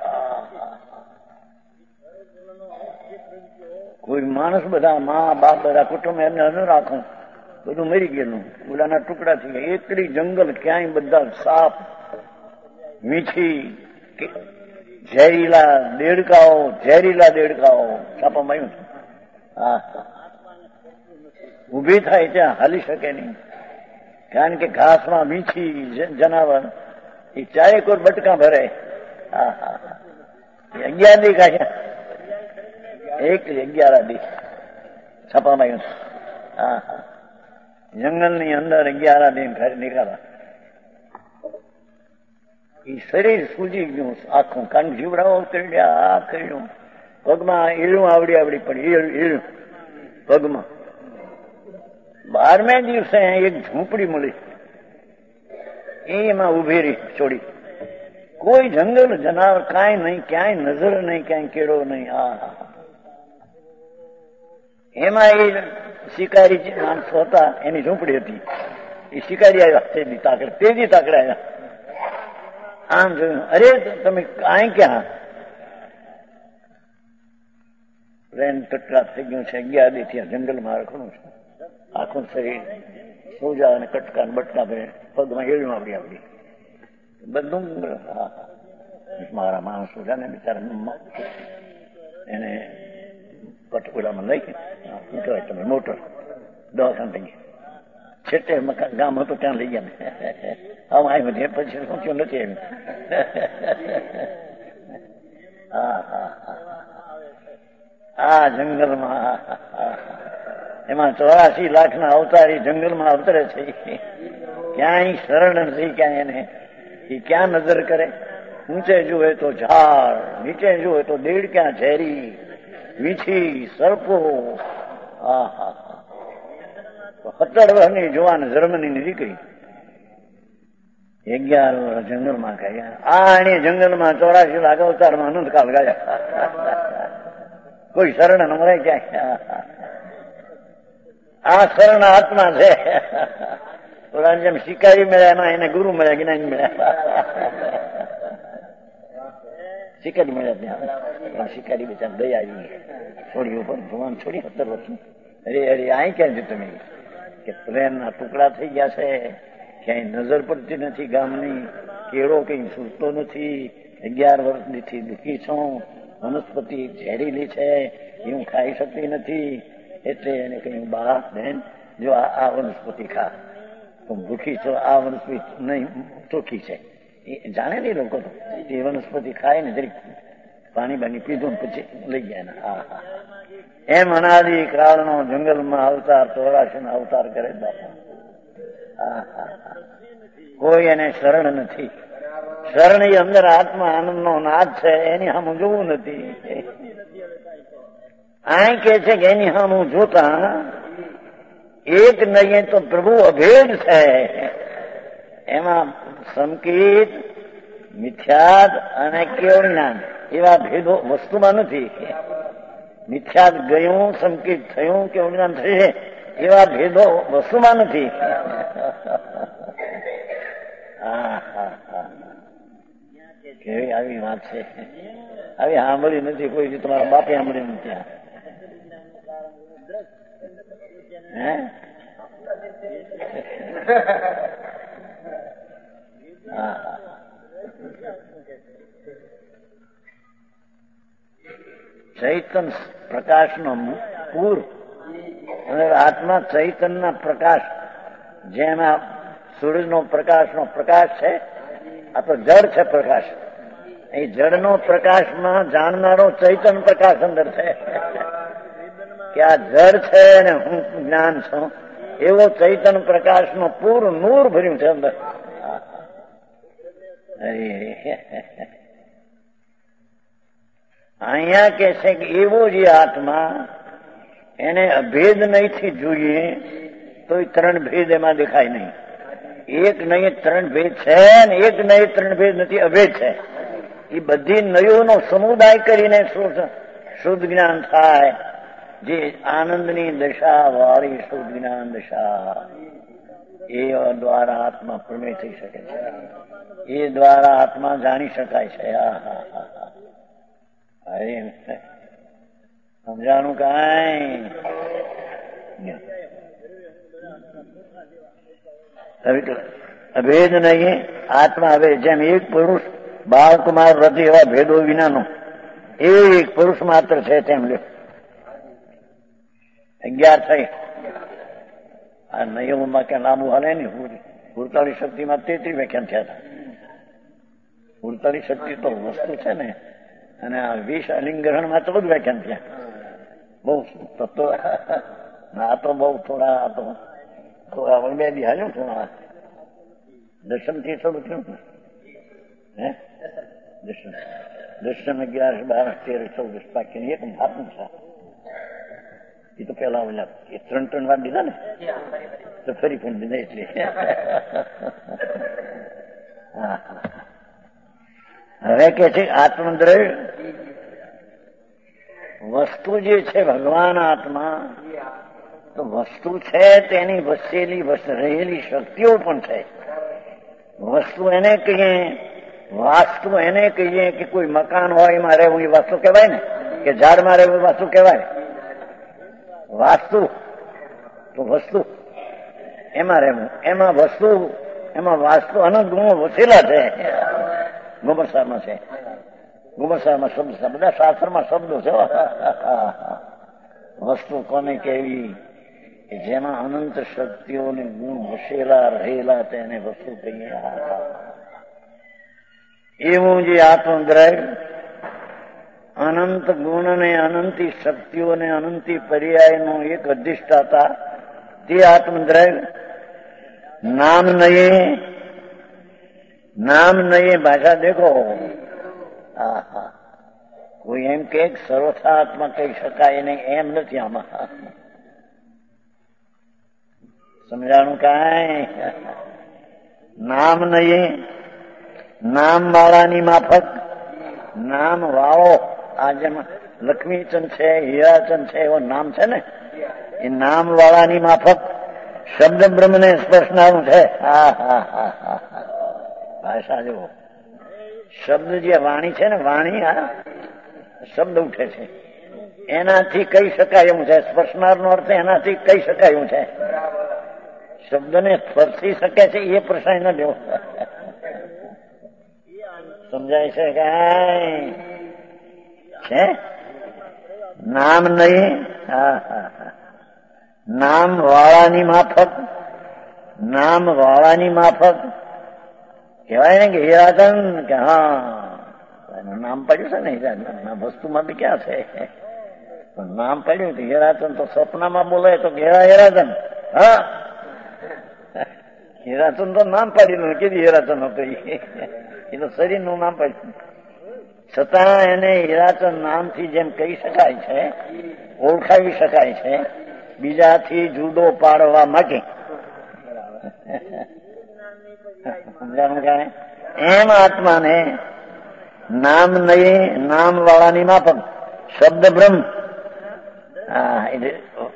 Speaker 2: કોઈ માણસ બધા મા બાપ બધા કુટુંબ એમને ન રાખું, બધું મરી ગયેલું, ઓલાના ટુકડા થઈ ગયા. એકલી જંગલ, ક્યાંય બધા સાપ, મીઠી, ઝેરીલા દેડકાઓ, ઝેરીલા દેડકાઓ છાપામાં આવ્યું છે. હા, ઉભી થાય ત્યાં હાલી શકે નહીં, કારણ કે ઘાસમાં મીઠી જનાવર એ ચારે કોર બટકા ભરે. હા હા, અગિયાર દી કાઢ્યા, એકલી અગિયાર દી છાપામાં આવ્યું છે. હા હા, જંગલની અંદર અગિયાર દિન ઘરે નીકળ્યા. એ શરીર સૂજી ગયું આખું, કારણ જીવડાઓ કર્યા, આ કર્યું, પગમાં ઈળું આવડી આવડી પડી, ઈળ ઈળ પગમાં. બારમે દિવસે એક ઝૂંપડી મળી, એમાં ઉભી રહી છોડી. કોઈ જંગલ જનાવર કાંઈ નહીં, ક્યાંય નજર નહીં, ક્યાંય કેળો નહીં. હા, એમાં એ શિકારી માણસો હતા, એની ઝૂંપડી હતી. એ શિકારી આવ્યા, તેજી તાકડે તેજી તાકડે આવ્યા. આમ જોયું, અરે તમે કાંઈ ક્યાં? પ્લેન કટકા થઈ ગયું છે, અગિયાર દી ત્યાં જંગલમાં રખડું છે, આખું શરીર સોજા અને કટકા બટકા ભરે, પગમાં એળું આવડી આવડી બધું. મારા માણસો છે ને બિચારા, એને કટકોડામાં લઈ શું કહેવાય તમે મોટર દવાખાને લઈ ગયા. છેટે મકાન ગામ હતું ત્યાં લઈ ગયા ને આમ આવ્યું છે, પછી શું નથી આવ્યું. હા હા હા, આ જંગલમાં એમાં ચોરાસી લાખના અવતારી જંગલમાં અવતરે છે. ક્યાંય શરણ નથી, ક્યાંય એને એ ક્યાં નજર કરે? ઊંચે જુએ તો ઝાડ, નીચે જુએ તો દેડક્યા ઝેરી, વીછી, સર્પો. હા હા, સત્તર વર્ષની જુવાન જર્મનીની દીકરી અગિયાર વર્ષ જંગલમાં ગયા. આ એને જંગલમાં ચોરાસી લાખ અવતારમાં અનંતકાળ ગયા. કોઈ શરણ ન મળે ક્યાંય. આ શરણ આત્મા છે. જેમ શિકારી મળ્યા એમાં એને ગુરુ મળ્યા, જ્ઞાન મળ્યા. શિકારી મળ્યા ત્યાં શિકારી બિચાર દઈ આવી છોડી ઉપર ભગવાન છોડી સત્તર વર્ષ. અરે અરે અહીં ક્યાં છે તમે? કે પ્લેનના ટુકડા થઈ ગયા છે, ક્યાંય નજર પડતી નથી ગામની, કેળો કઈ સૂચતો નથી, અગિયાર વર્ષથી દુઃખી છું, વનસ્પતિ ઝેરીલી છે, હું ખાઈ શકતી નથી. એટલે એને કહ્યું, બા બેન જો આ વનસ્પતિ ખા, તો ભૂખી છો, આ વનસ્પતિ નહીં ચોખ્ખી છે. એ જાણે નહીં લોકો તો, એ વનસ્પતિ ખાય ને જરીક પાણી બાણી પીધું પછી લઈ ગયા. હા હા, એમ અનાદિ કાળનો જંગલમાં અવતાર, ચોરાશી અવતાર કરે બાપા. હા હા હા, કોઈ એને શરણ નથી. શરણ એ અંદર આત્મા આનંદનો નાદ છે, એની સામું જોવું નથી. આ કે છે કે એની સામું જોતા એક નહીં તો પ્રભુ અભેદ છે. એમાં સંકેત, મિથ્યાદ અને કેવળ જ્ઞાન એવા ભેદો વસ્તુમાં નથી. મિથ્યાદ ગયું, સંકેત થયું, કેવળ જ્ઞાન થશે એવા ભેદો વસ્તુમાં નથી. હા હા હા, કેવી આવી વાત છે. આવી સાંભળી નથી કોઈ, તમારા બાપે સાંભળી નથી. હે ચૈતન પ્રકાશનો પૂર અને આત્મા ચૈતનના પ્રકાશ, જેમાં સૂર્યનો પ્રકાશનો પ્રકાશ છે, આ તો જળ છે પ્રકાશ. એ જળનો પ્રકાશમાં જાણનારો ચૈતન પ્રકાશ અંદર છે કે આ જળ છે અને હું જ્ઞાન છું, એવો ચૈતન પ્રકાશનો પૂર નૂર ભર્યું છે અંદર. અહીંયા કે છે કે એવો જે આત્મા એને અભેદ નહીંથી જોઈએ તો એ ત્રણ ભેદ એમાં દેખાય નહીં. એક નહીં ત્રણ ભેદ છે ને એક નહીં ત્રણ ભેદ નથી, અભેદ છે. એ બધી નયોનો સમુદાય કરીને શુદ્ધ જ્ઞાન થાય, જે આનંદની દશા વાળી શુદ્ધ જ્ઞાન દશા, એ દ્વારા આત્મા પ્રમેય થઈ શકે છે. એ દ્વારા આત્મા જાણી શકાય છે. સમજાણું કાંઈ અભેદ નહીં આત્મા. હવે જેમ એક પુરુષ બાળકુમાર વ્રત એવા ભેદો વિનાનો એક પુરુષ માત્ર છે, તેમ લ્યો અગિયાર થઈ. આ નિયમોમાં ક્યાં લાંબુ હાલે ને, હુડતાળી શક્તિમાં તેત્રીસ વ્યાખ્યાન થયા હતા. હુડતાળી શક્તિ તો વસ્તુ છે ને, અને આ વીસ અલિંગરણમાં ચૌદ વ્યાખ્યાન થયા. બહુ તત્વ આ તો બહુ થોડા આ તો થોડા બે બી હાલ્યું થોડા દર્શન થી થોડું થયું હે દર્શન દર્શન અગિયાર બાર તેર ચૌદસ બાકી એક આપનું છે. એ તો પેલા ઓલા એ ત્રણ ત્રણ વાર દીધા ને તો ફરી પણ દીધા એટલે હવે કે છે આત્મદ્રવ્ય વસ્તુ જે છે ભગવાન આત્મા, તો વસ્તુ છે તેની વસેલી રહેલી શક્તિઓ પણ છે. વસ્તુ એને કહીએ, વાસ્તુ એને કહીએ કે કોઈ મકાન હોય એમાં રહેવું એ વાસ્તુ કહેવાય ને, કે ઝાડમાં રહેવું વાસ્તુ કહેવાય. વાસ્તુ તો વસ્તુ એમાં રહેવું, એમાં વસ્તુ એમાં વાસ્તુ અનંત ગુણો વસેલા છે. ગોમરસારમાં છે, ગોમરસારમાં શબ્દ છે, બધા શાસ્ત્રમાં શબ્દો છે. વસ્તુ કોને કેવી? જેમાં અનંત શક્તિઓને ગુણ વસેલા રહેલા તેને વસ્તુ કહીએ. એવું જે આત્મદ્રવ્ય અનંત ગુણ ને અનંતી શક્તિઓને અનંતી પર્યાયનો એક અધિષ્ઠાતા, તે આત્મદ્રવ્ય નામ નહીં, નામ નહીં. ભાષા દેખો, હા કોઈ એમ કે સર્વથાત્મા કહી શકાય નહીં એમ નથી આમાં. સમજાણું કાંઈ? નામ નહીં, નામ વાળાની માફક, નામ વાળો આ જેમ લક્ષ્મીચંદ છે, હીરાચંદ છે, એવો નામ છે ને, એ નામ વાળાની માફક શબ્દ બ્રહ્મને સ્પર્શનારું છે. હા હા હા હા ભાષા જેવો શબ્દ જે વાણી છે ને, વાણી આ શબ્દ ઉઠે છે, એનાથી કહી શકાય એવું છે. સ્પર્શનારનો અર્થ એનાથી કહી શકાય એવું છે. શબ્દને સ્પર્શી શકે છે એ પ્રશ્ન ન લેવો. સમજાય છે કાંઈ? છે નામ નહીં, હા હા હા નામ વાળાની માફક, નામ વાળાની માફક કહેવાય ને કે હીરાચંદ, કે હા એનું નામ પડ્યું છે ને હીરાચંદ. વસ્તુમાં બી ક્યાં છે પણ નામ પડ્યું તો હીરાચંદ. તો સપનામાં બોલે તો ઘેરા હીરાચંદ. હા હીરાચંદ તો નામ પાડ્યું, કીધું હીરાચંદ હતો એ તો શરીરનું નામ પાડ્યું. છતાં એને હીરાચંદ નામથી જેમ કહી શકાય છે, ઓળખાવી શકાય છે બીજાથી જુદો પાડવા માટે. સમજાણું કાંઈ? એમ આત્માને નામ નહીં, નામ વાળાની માફક શબ્દ બ્રહ્મ, હા એટલે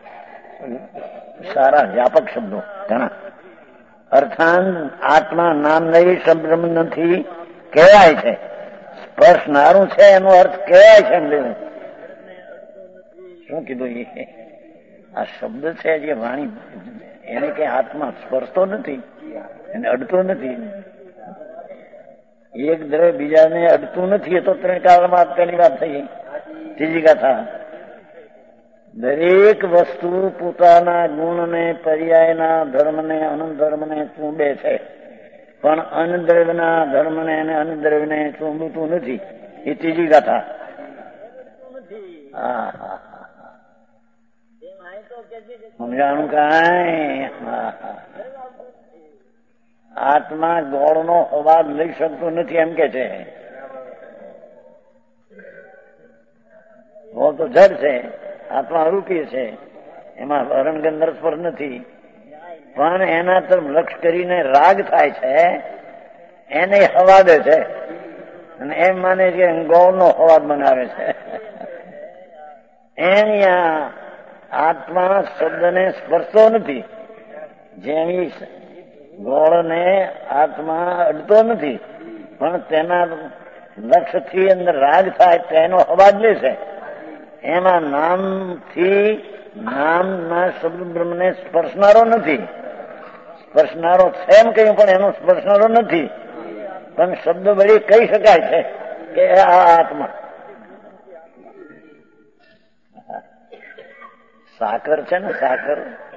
Speaker 2: સારા વ્યાપક શબ્દો ઘણા. અર્થાન આત્મા નામ નહીં, શબ્દ બ્રહ્મ નથી કહેવાય છે. સ્પર્શનારું છે એનો અર્થ કહેવાય છે. એમ લેવું શું કીધું? એ આ શબ્દ છે જે વાણી, એને કઈ હાથમાં સ્પર્શતો નથી, એને અડતો નથી. એક દ્રવ્ય બીજાને અડતું નથી, એ તો ત્રણ કાળમાં પેલી વાત થઈ. ત્રીજી ગાથા, દરેક વસ્તુ પોતાના ગુણને, પર્યાયના ધર્મને, અનુધર્મને ચૂંબે છે, પણ અનદ્રવ્યના ધર્મને અને અનદ્રવ્યને ચૂંબતું નથી. એ ત્રીજી ગાથા. હા હા સમજાણું કાંઈ? આત્મા ગોળનો અવાજ લઈ શકતો નથી એમ કે છે. ગોળ તો જડ છે, આત્મા રૂપી છે, એમાં રણગંધર સ્પર્શ નથી, પણ એના તરફ લક્ષ કરીને રાગ થાય છે, એને હવાદે છે અને એમ માને છે ગોળનો હવાદ બનાવે છે. એની આત્મા શબ્દને સ્પર્શતો નથી, જેની ગોળને આત્મા અડતો નથી, પણ તેના લક્ષ્યથી અંદર રાગ થાય તેનો અવાજ લે છે. એમાં નામથી નામના શબ્દ બ્રહ્મને સ્પર્શનારો નથી. સ્પર્શનારો છે એમ કહ્યું, પણ એનો સ્પર્શનારો નથી, પણ શબ્દ વળી કહી શકાય છે કે આ આત્મા. સાકર છે ને, સાકર,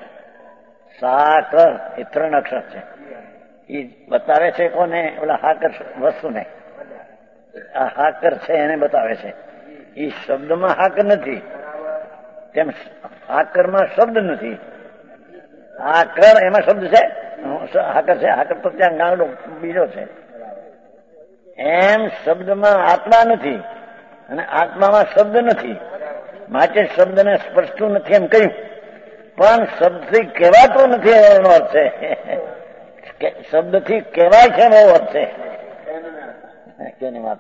Speaker 2: સાકર એ ત્રણ અક્ષર છે. એ બતાવે છે કોને? ઓલા હાકર વસ્તુને. આ હાકર છે એને બતાવે છે. એ શબ્દમાં હાકર નથી, તેમ હાકરમાં શબ્દ નથી. હાકર એમાં શબ્દ છે, હાકર છે. હાકર તો ત્યાં ગાંડો બીજો છે. એમ શબ્દમાં આત્મા નથી અને આત્મામાં શબ્દ નથી, માટે શબ્દને સ્પર્શતું નથી એમ કહ્યું, પણ શબ્દથી કહેવાતો નથી એનો અર્થ છે. શબ્દથી કહેવાય છે એનો અર્થ છે. કેની વાત?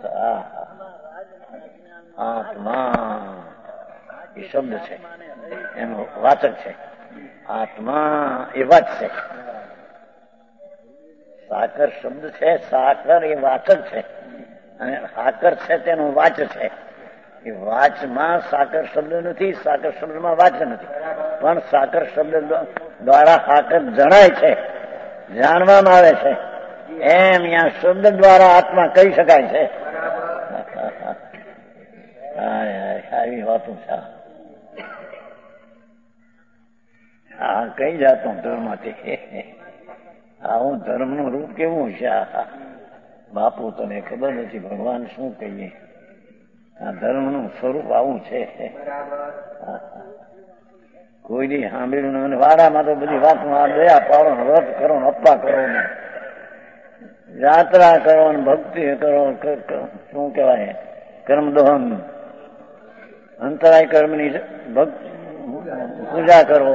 Speaker 2: આત્મા એ શબ્દ છે, એનો વાચક છે. આત્મા એ વાચ છે. સાકર શબ્દ છે, સાકર એ વાચક છે, અને હાકર છે તેનું વાચ છે. એ વાચમાં સાકર શબ્દ નથી, સાકર શબ્દમાં વાચ નથી, પણ સાકર શબ્દ દ્વારા હાકર જણાય છે, જાણવામાં આવે છે. એમ ત્યાં શબ્દ દ્વારા આત્મા કહી શકાય છે. આવી વાતું છે. હા, કઈ જાતું ધર્મથી આવું ધર્મનું રૂપ કેવું છે? બાપુ તને ખબર નથી, ભગવાન શું કહીએ, આ ધર્મનું સ્વરૂપ આવું છે. કોઈની સાંભળ્યું ને વાડામાં તો બધી વાતમાં દયા પાડો, વ્રત કરો, અપ્પા કરો, યાત્રા કરો, ભક્તિ કરો, શું કહેવાય, કર્મ દહન, અંતરાય કર્મની પૂજા કરો.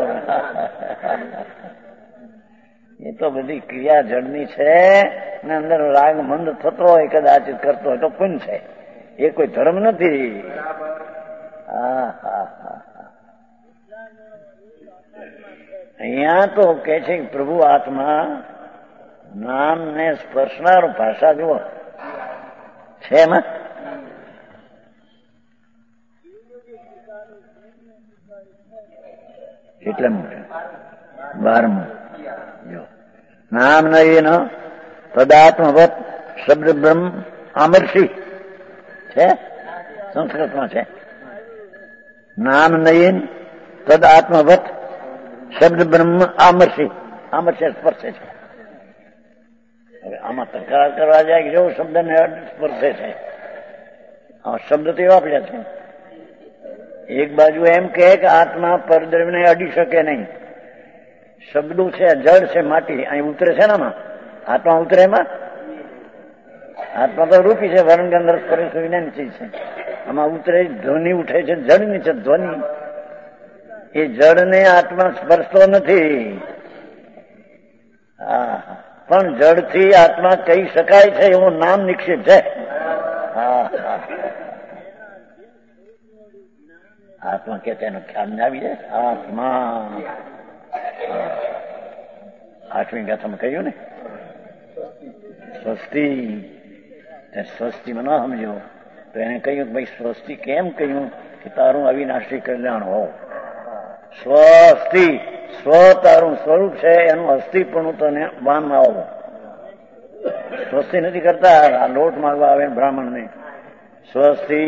Speaker 2: એ તો બધી ક્રિયા જળની છે ને અંદર રાગ મંદ થતો હોય, કદાચિત કરતો હોય તો પુણ્ય છે. એ કોઈ ધર્મ નથી. હા હા હા અહીંયા તો કે છે પ્રભુ આત્મા નામને સ્પર્શનાર ભાષા જુઓ છે એમાં. કેટલા મોટા? બારમું. નામ નયન પદાત્મવત શબ્દ બ્રહ્મ અમરસી છે, સંસ્કૃતમાં છે. નામ નયન તદ આત્મવત શબ્દ બ્રહ્મ અમરસી. અમરસી સ્પર્શે છે. હવે આમાં તકરાર કરવા જાય કે જેવો શબ્દ ને સ્પર્શે છે. શબ્દ તો એવા પડ્યા છે. એક બાજુ એમ કે આત્મા પરદ્રવ્યને અડી શકે નહીં. શબ્દો છે, જળ છે, માટી અહીં ઉતરે છે ને, આમાં આત્મા ઉતરે એમાં. આત્મા તો રૂપી છે, વર્ણગંધર સ્પર્શ વિજ્ઞાન ચીજ છે. આમાં ઉતરે ધ્વનિ ઉઠે છે, જળની છે ધ્વનિ. એ જળને આત્મા સ્પર્શતો નથી. હા, પણ જળથી આત્મા કહી શકાય છે એવું નામ નિક્ષેપ છે. હા હા આત્મા કે તેનો ખ્યાલ ને આવી જાય. આત્મા આઠમી ગાથામાં કહ્યું ને સ્વસ્તી. સ્વસ્તીમાં ન સમજો તો એને કહ્યું કે ભાઈ સ્વસ્તી કેમ કહ્યું કે તારું અવિનાશી કલ્યાણ હો. સ્વ અસ્થિ, સ્વ તારું સ્વરૂપ છે એનું અસ્થિપણું તને ભાનમાં આવો. સ્વસ્તિ નથી કરતા, આ લોટ માંગવા આવે બ્રાહ્મણ ને સ્વસ્તિ,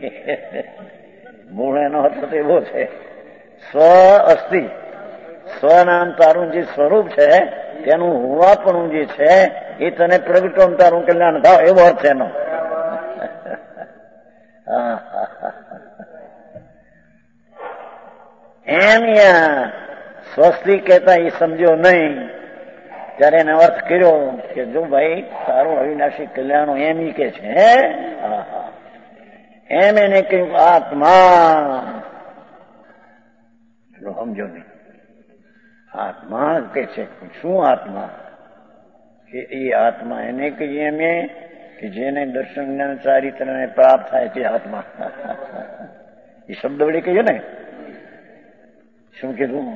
Speaker 2: મૂળ એનો અર્થ તો એવો છે. સ્વ અસ્થિ, સ્વ નામ તારું જે સ્વરૂપ છે તેનું હોવાપણું જે છે એ તને પ્રગટો તારું કલ્યાણ થાવ, એવો અર્થ એનો. એમ સ્વસ્તિ કહેતા એ સમજ્યો નહીં, ત્યારે એનો અર્થ કર્યો કે જો ભાઈ તારું અવિનાશી કલ્યાણો એમ ઈ કે છે. એમ એને કહ્યું આત્મા, સમજો નહીં. આત્મા કે છે, શું આત્મા? કે એ આત્મા એને કહીએ અમે કે જેને દર્શન જ્ઞાન ચારિત્રને પ્રાપ્ત થાય તે આત્મા. એ શબ્દ વડે કહીએ ને. શું કીધું?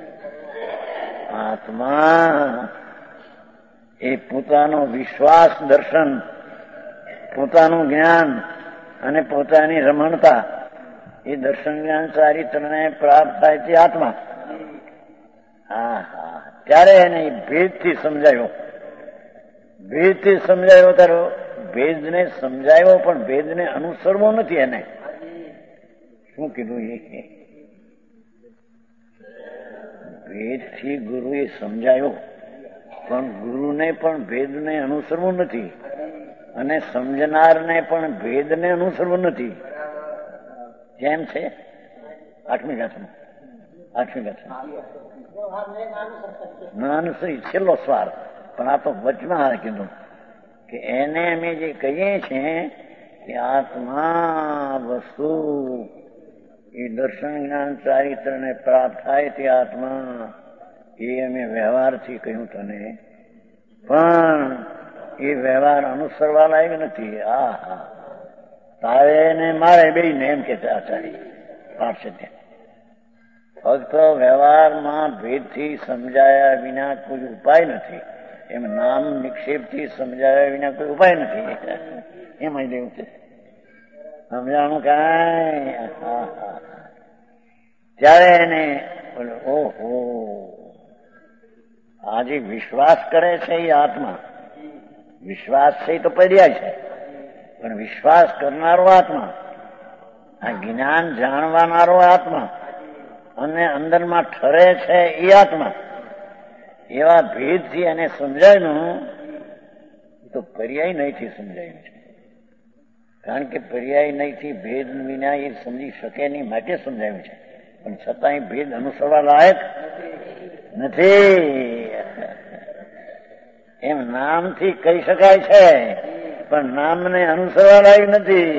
Speaker 2: આત્મા એ પોતાનો વિશ્વાસ દર્શન, પોતાનું જ્ઞાન અને પોતાની રમણતા, એ દર્શન જ્ઞાન ચારિત્રને પ્રાપ્ત થાય તે આત્મા. હા હા, ત્યારે એને ભેદથી સમજાયો. ભેદથી સમજાયો તારો ભેદને સમજાયો, પણ ભેદને અનુસરવો નથી એને. શું કીધું? એ ભેદથી ગુરુએ સમજાયો, પણ ગુરુને પણ ભેદને અનુસરવું નથી અને સમજનારને પણ ભેદને અનુસરવું નથી. કેમ છે? આઠમી ગાથમાં આઠમી ગાથમાં નાનુસરી છેલ્લો સ્વાર, પણ આ તો વચમાં કીધું કે એને અમે જે કહીએ છીએ કે આત્મા વસ્તુ એ દર્શન જ્ઞાન ચારિત્રને પ્રાપ્ત થાય તે આત્મા, એ અમે વ્યવહારથી કહ્યું તને, પણ એ વ્યવહાર અનુસરવા લાયક નથી. હા હા, તારે ને મારે બે ને એમ કે આચાર્ય પાડશે ત્યાં. ફક્ત વ્યવહારમાં ભેદથી સમજાયા વિના કોઈ ઉપાય નથી. એમ નામ નિક્ષેપથી સમજાયા વિના કોઈ ઉપાય નથી. એમાં લેવું છે સમજાણું કાંઈ. ત્યારે એને ઓહો, આજે વિશ્વાસ કરે છે એ આત્મા, વિશ્વાસ છે એ તો પર્યાય છે, પણ વિશ્વાસ કરનારો આત્મા, આ જ્ઞાન જાણવાનારો આત્મા અને અંદરમાં ઠરે છે એ આત્મા, એવા ભેદથી એને સમજાયું તો પર્યાય નહીંથી સમજાયું છે. કારણ કે પર્યાય નહીંથી ભેદ વિના એ સમજી શકે નહીં, માટે સમજાયું છે. પણ છતાંય ભેદ અનુસરવા લાયક નથી. એમ નામથી કહી શકાય છે, પણ નામને અનુસરવા લાયક નથી.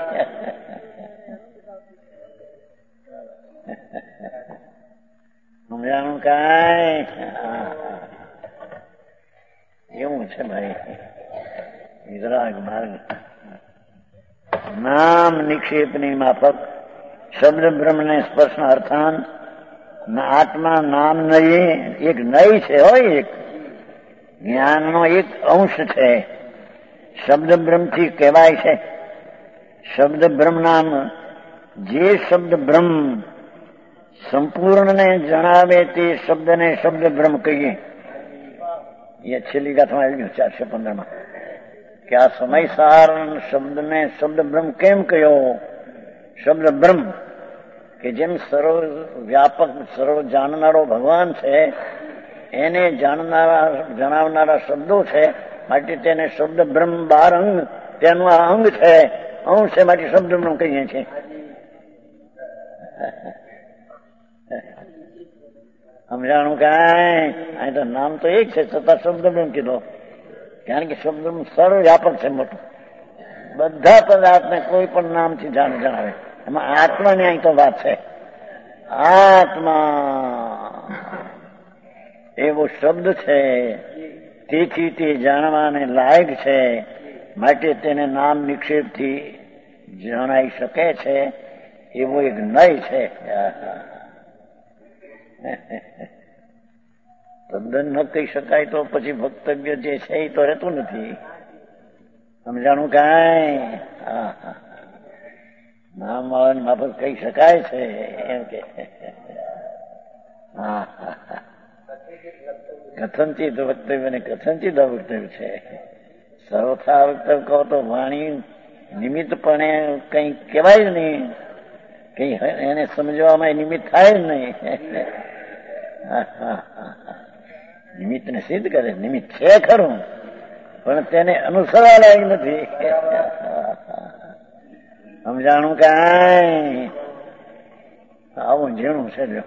Speaker 2: સમજાણું કાંઈ? એવું છે ભાઈ. વિતરાગ માર્ગ નામ નિક્ષેપની માફક શબ્દ બ્રહ્મને સ્પર્શના અર્થાન આત્મા નામ નહીં, એક નય છે. હોય એક જ્ઞાનનો એક અંશ છે. શબ્દ બ્રહ્મથી કહેવાય છે. શબ્દ બ્રહ્મ નામ, જે શબ્દ બ્રહ્મ સંપૂર્ણને જણાવે તે શબ્દને શબ્દ બ્રહ્મ કહીએ. એ છેલ્લી ગાથમાં આવી ગયું ચારસો પંદર માં કે આ સમયસાર શબ્દને શબ્દ બ્રહ્મ કેમ કહ્યો? શબ્દ બ્રહ્મ કે જેમ સર્વ વ્યાપક સર્વ જાણનારો ભગવાન છે, એને જાણનારા જણાવનારા શબ્દો છે, માટે તેને શબ્દ બ્રહ્મ બાર અંગ, તેનું આ અંગ છે, અંશ છે, માટે શબ્દ બ્રહ્મ કહીએ છીએ. સમજાણું કાંઈ? અહીં તો નામ તો એક છે, છતાં શબ્દ બ્રહ્મ કીધો. કારણ કે શબ્દ બ્રહ્મ સર્વ વ્યાપક છે, મોટું, બધા પદાર્થને કોઈ પણ નામથી જાણ જણાવે. એમાં આત્માની અહીં તો વાત છે. આત્મા એવો શબ્દ છે, તેથી તે જાણવાને લાયક છે, માટે તેને નામ નિક્ષેપથી જણાઈ શકે છે. એવો એક નય છે. તદ્દન ન કહી શકાય તો પછી વક્તવ્ય જે છે એ તો રહેતું નથી. સમજાણું કાંઈ? નામ વાળાની માફક કહી શકાય છે એમ કે હા કથનચિત વક્તવ્ય ને કથનચિત વક્તવ્ય છે. સર્વથા વક્તવ્ય કહો તો વાણી નિમિત્તપણે કઈ કહેવાય જ નહીં, કઈ એને સમજવામાં નિમિત્ત થાય જ નહીં. નિમિત્ત ને સિદ્ધ કરે, નિમિત્ત છે ખરું પણ તેને અનુસરવા લાયક નથી. સમજાણું કાંઈ આવું ઝીણું છે. જો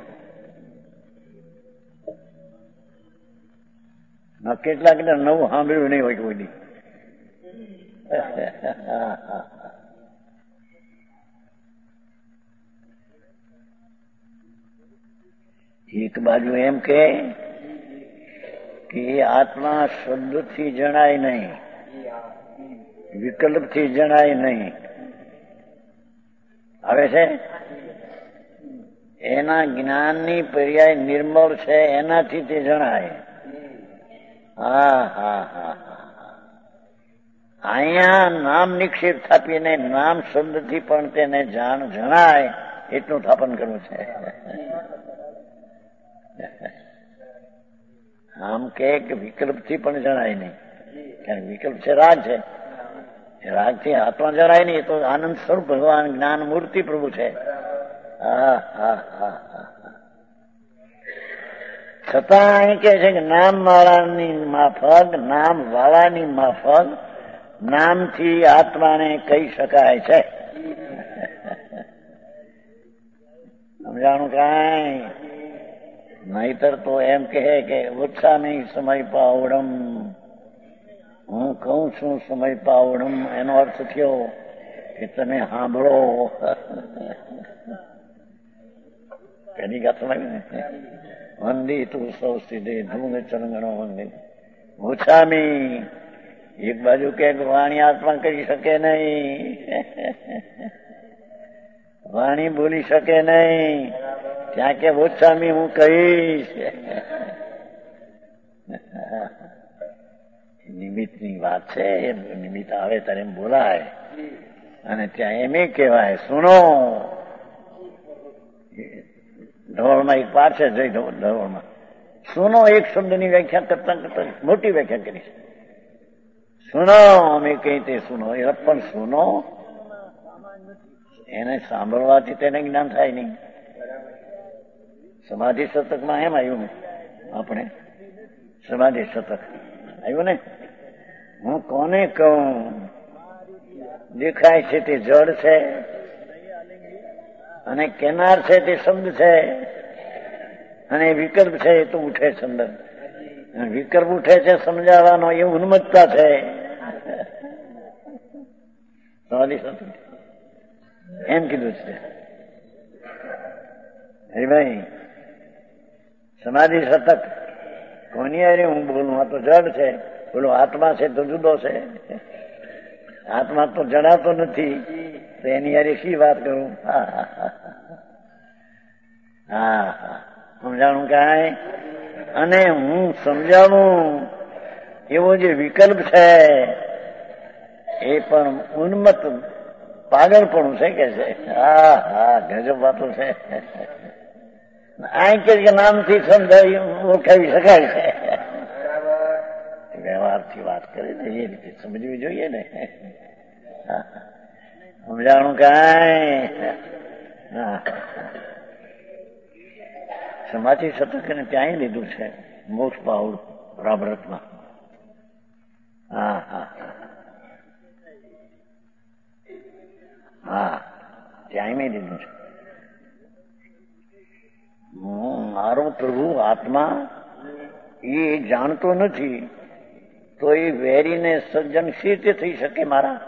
Speaker 2: કેટલા કેટલા નવું સાંભળ્યું નહીં હોય કોઈ. એક બાજુ એમ કે આત્મા શબ્દથી જણાય નહીં, વિકલ્પથી જણાય નહીં. આવે છે એના જ્ઞાનની પર્યાય નિર્મળ છે, એનાથી તે જણાય. હા હા હા અહીંયા નામ નિક્ષેપ થાપીને નામ શબ્દથી પણ તેને જાણ જણાય એટલું સ્થાપન કરવું છે. આમ કે વિકલ્પથી પણ જણાય નહીં, કારણ વિકલ્પ છે રાગ છે, રાગથી આત્મા જણાય નહીં. તો આનંદ સ્વરૂપ ભગવાન જ્ઞાન મૂર્તિ પ્રભુ છે. હા હા હા હા છતાં અહીં કે છે કે નામ વાળાની માફક, નામ વાળાની માફક નામથી આત્માને કહી શકાય છે. સમજાણું કાંઈ? નહીતર તો એમ કહે કે ઓછા નહીં સમય પાવડમ, હું કહું છું સમય પાવડમ, એનો અર્થ થયો કે તમે સાંભળો. પેલી ગાત લાવી ને વંદી તું સૌ સીધે ધૂમ ચરંગણો વંદી ઓછામી. એક બાજુ કે વાણી આત્મા કરી શકે નહીં, વાણી બોલી શકે નહીં, ત્યાં કે ઓછામી હું કહીશ. નિમિત્તની વાત છે, નિમિત્ત આવે ત્યારે એમ બોલાય. અને ત્યાં એમ કહેવાય સુનો. ધોળમાં એક પાઠ છે જય ધોળમાં સુનો એક શબ્દની વ્યાખ્યા કરતા કરતા મોટી વ્યાખ્યા કરી છે. સુનો અમે કઈ તે સુનો, એ પણ સુનો એને સાંભળવાથી તેને જ્ઞાન થાય નહીં. સમાધિ શતકમાં એમ આવ્યું ને, આપણે સમાધિ શતક આવ્યું ને, હું કોને કહું દેખાય છે તે જડ છે અને કેનાર છે તે શબ્દ છે અને વિકલ્પ છે એ તો ઉઠે છે અંદર. વિકલ્પ ઉઠે છે સમજાવવાનો એ ઉન્મત્તતા છે. સમાધિ શતક એમ કીધું છે હરિભાઈ. સમાધિ શતક કોની અરે હું બોલું, આ તો જડ છે, બોલો આત્મા છે તો જુદો છે. આત્મા તો જણાતો નથી તો એની યારે શી વાત કરું? હા હા સમજાણું કાંઈ? અને હું સમજાવું એવો જે વિકલ્પ છે એ પણ ઉન્મત્ત પાગલપણું છે કે છે. હા હા ગજબ વાતો છે. આ કે નામથી સમજાવી ઓળખાવી શકાય છે. વ્યવહારથી વાત કરે ને એ રીતે સમજવી જોઈએ ને. સમજાણું કાંઈ? હા સમાધિ શતક ને ત્યાં લીધું છે મોક્ષ બાહુડ રાભરતમાં. હા હા હા ત્યાં લીધું છે. હું મારો પ્રભુ આત્મા એ જાણતો નથી તો એ વેરીને સજ્જન સી રીતે થઈ શકે મારા?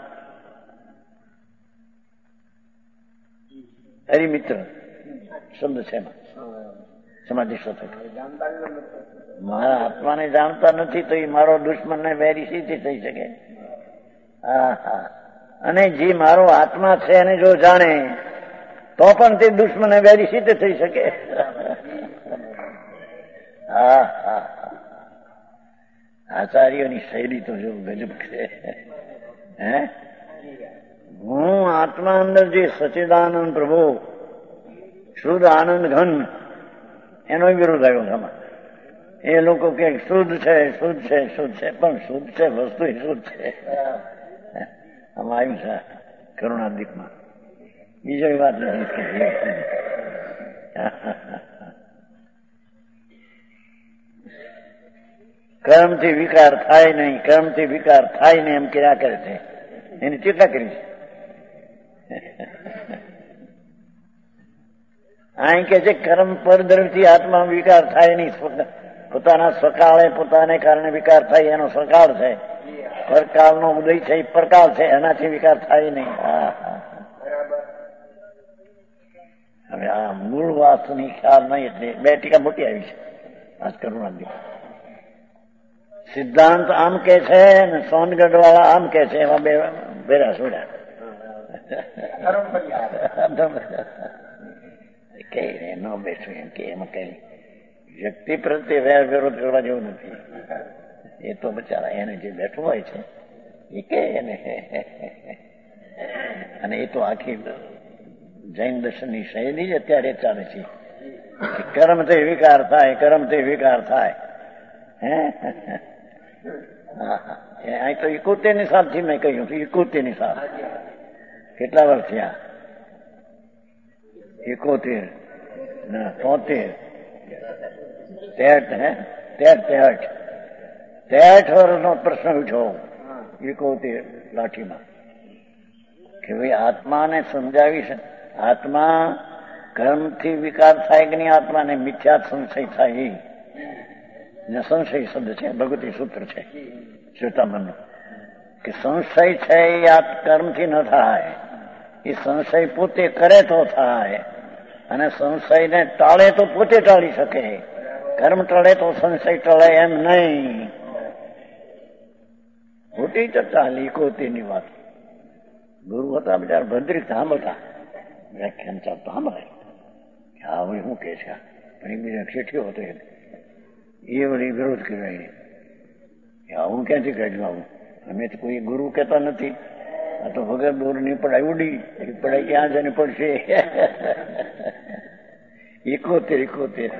Speaker 2: હરિમિત્ર શબ્દ છે એમાં સમાધિ શતક. મારા આત્માને જાણતા નથી તો એ મારો દુશ્મન ને વેરી સી રીતે થઈ શકે? હા હા અને જે મારો આત્મા છે એને જો જાણે તો પણ તે દુશ્મન વેરી સી રીતે થઈ શકે? હા હા આચાર્યોની શૈલી તો જો ગજબ છે. હે હું આત્મા અંદર જે સચિદાનંદ પ્રભુ શુદ્ધ આનંદ ઘન એનો વિરોધ આવ્યો આમાં. એ લોકો કે શુદ્ધ છે શુદ્ધ છે શુદ્ધ છે, પણ શુદ્ધ છે વસ્તુ શુદ્ધ છે. આમાં આવ્યું છે કરુણાદીપમાં. બીજી વાત નથી. કર્મથી વિકાર થાય નહીં, કર્મથી વિકાર થાય નહીં એમ ક્યાં કરે છે, એની ચિંતા કરી છે. અહીં કે છે કર્મ પરદ્રવ્યથી આત્મા વિકાર થાય નહીં. પોતાના સકાળે પોતાને કારણે વિકાર થાય એનો સકાળ છે, પરકાળનો ઉદય છે એ પરકાળ છે, એનાથી વિકાર થાય નહીં. હવે આ મૂળ વાતની ખ્યાલ નહીં એટલે બે ટીકા મોટી આવી છે આજ કરુણાદી. સિદ્ધાંત આમ કે છે ને સોનગઢ વાળા આમ કે છે, એમાં બે ભેરા છોડ્યા. કઈ રે ન બેઠું એમ કે એમાં કઈ વ્યક્તિ પ્રત્યે વેર વિરોધ કરવા જેવું નથી. એ તો બચારા એને જે બેઠું હોય છે એ કે એને, અને એ તો આખી જૈન દર્શનની શૈલી જ અત્યારે ચાલે છે. કર્મથી વિકાર થાય, કર્મથી વિકાર થાય. હે અહીં તો ઇકોતેર ની સાલથી મેં કહ્યું હતું, ઇકોતેર ની સાલ. કેટલા વર્ષ થયા? એકોતેર ના તોતેર તેઠ હે તેઠ તેઠ તેઠ વર્ષનો પ્રશ્ન ઉઠ્યો એકોતેર લાઠીમાં કે ભાઈ આત્માને સમજાવી છે. આત્મા કર્મથી વિકાર થાય કે નહીં, આત્માને મિથ્યા સંશય થાય. ને સંશય શબ્દ છે, ભગવતી સૂત્ર છે શ્વેતાંબરનું, કે સંશય છે એ આ કર્મથી ન થાય. એ સંશય પોતે કરે તો થાય, અને સંશયને ટાળે તો પોતે ટાળી શકે. કર્મ ટળે તો સંશય ટળે એમ નહીં. ખોટી ચર્ચા લીકોતીની વાત. ગુરુ હતા બિચાર ભદ્રિક સાંભળતા, વ્યાખ્યાન ચાલતો સાંભળાય કે આ વળી શું કે છે. પણ એ બીજા શેઠિયો હતો એ વળી વિરોધ કર્યો કે આવું ક્યાંથી કાઢ્યું આવું, અમે તો કોઈ ગુરુ કહેતા નથી, આ તો વગર દોરની પડાઈ ઉડી, એ પડાઈ ક્યાં જઈને પડશે. એકોતેર એકોતેર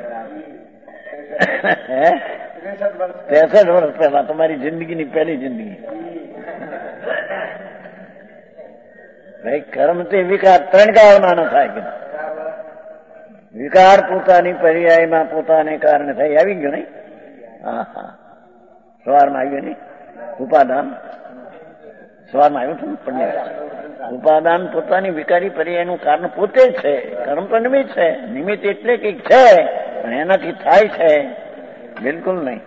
Speaker 2: ત્રેસઠ વર્ષ પહેલા તમારી જિંદગીની પહેલી જિંદગી. ભાઈ કર્મથી વિકાર ત્રણ કાળમાં ન થાય કે વિકાર પોતાની પર્યાયમાં પોતાને કારણે થઈ આવી ગયો નહીં. હા હા સવારમાં આવ્યું નહીં ઉપાદાન, સવારમાં આવ્યું હતું પણ ઉપાદાન પોતાની વિકારી પર્યાયનું કારણ પોતે જ છે. કર્મ તો નિમિત્ત છે, નિમિત્ત એટલે કંઈક છે પણ એનાથી થાય છે બિલકુલ નહીં.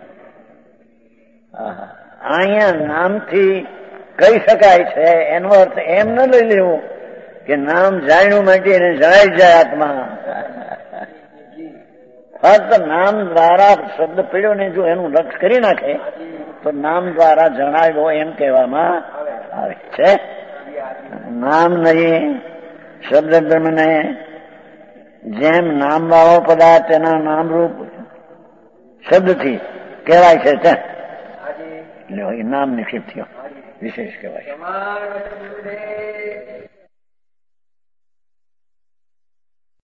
Speaker 2: અહીંયા નામથી કહી શકાય છે, એનો અર્થ એમ ન લઈ લેવો કે નામ જાણ્યું માટે એને જણાઈ જાય આત્મા. ફક્ત નામ દ્વારા શબ્દ પીડ્યો ને જો એનું લક્ષ કરી નાખે તો નામ દ્વારા જણાવ્યો એમ કહેવામાં આવે છે. નામ નહીં શબ્દ બ્રહ્મને જેમ નામ વાળો પદાર્થ એના નામરૂપ શબ્દથી કહેવાય છે તે નામ નિક્ષિપ્ત થયો વિશેષ કહેવાય.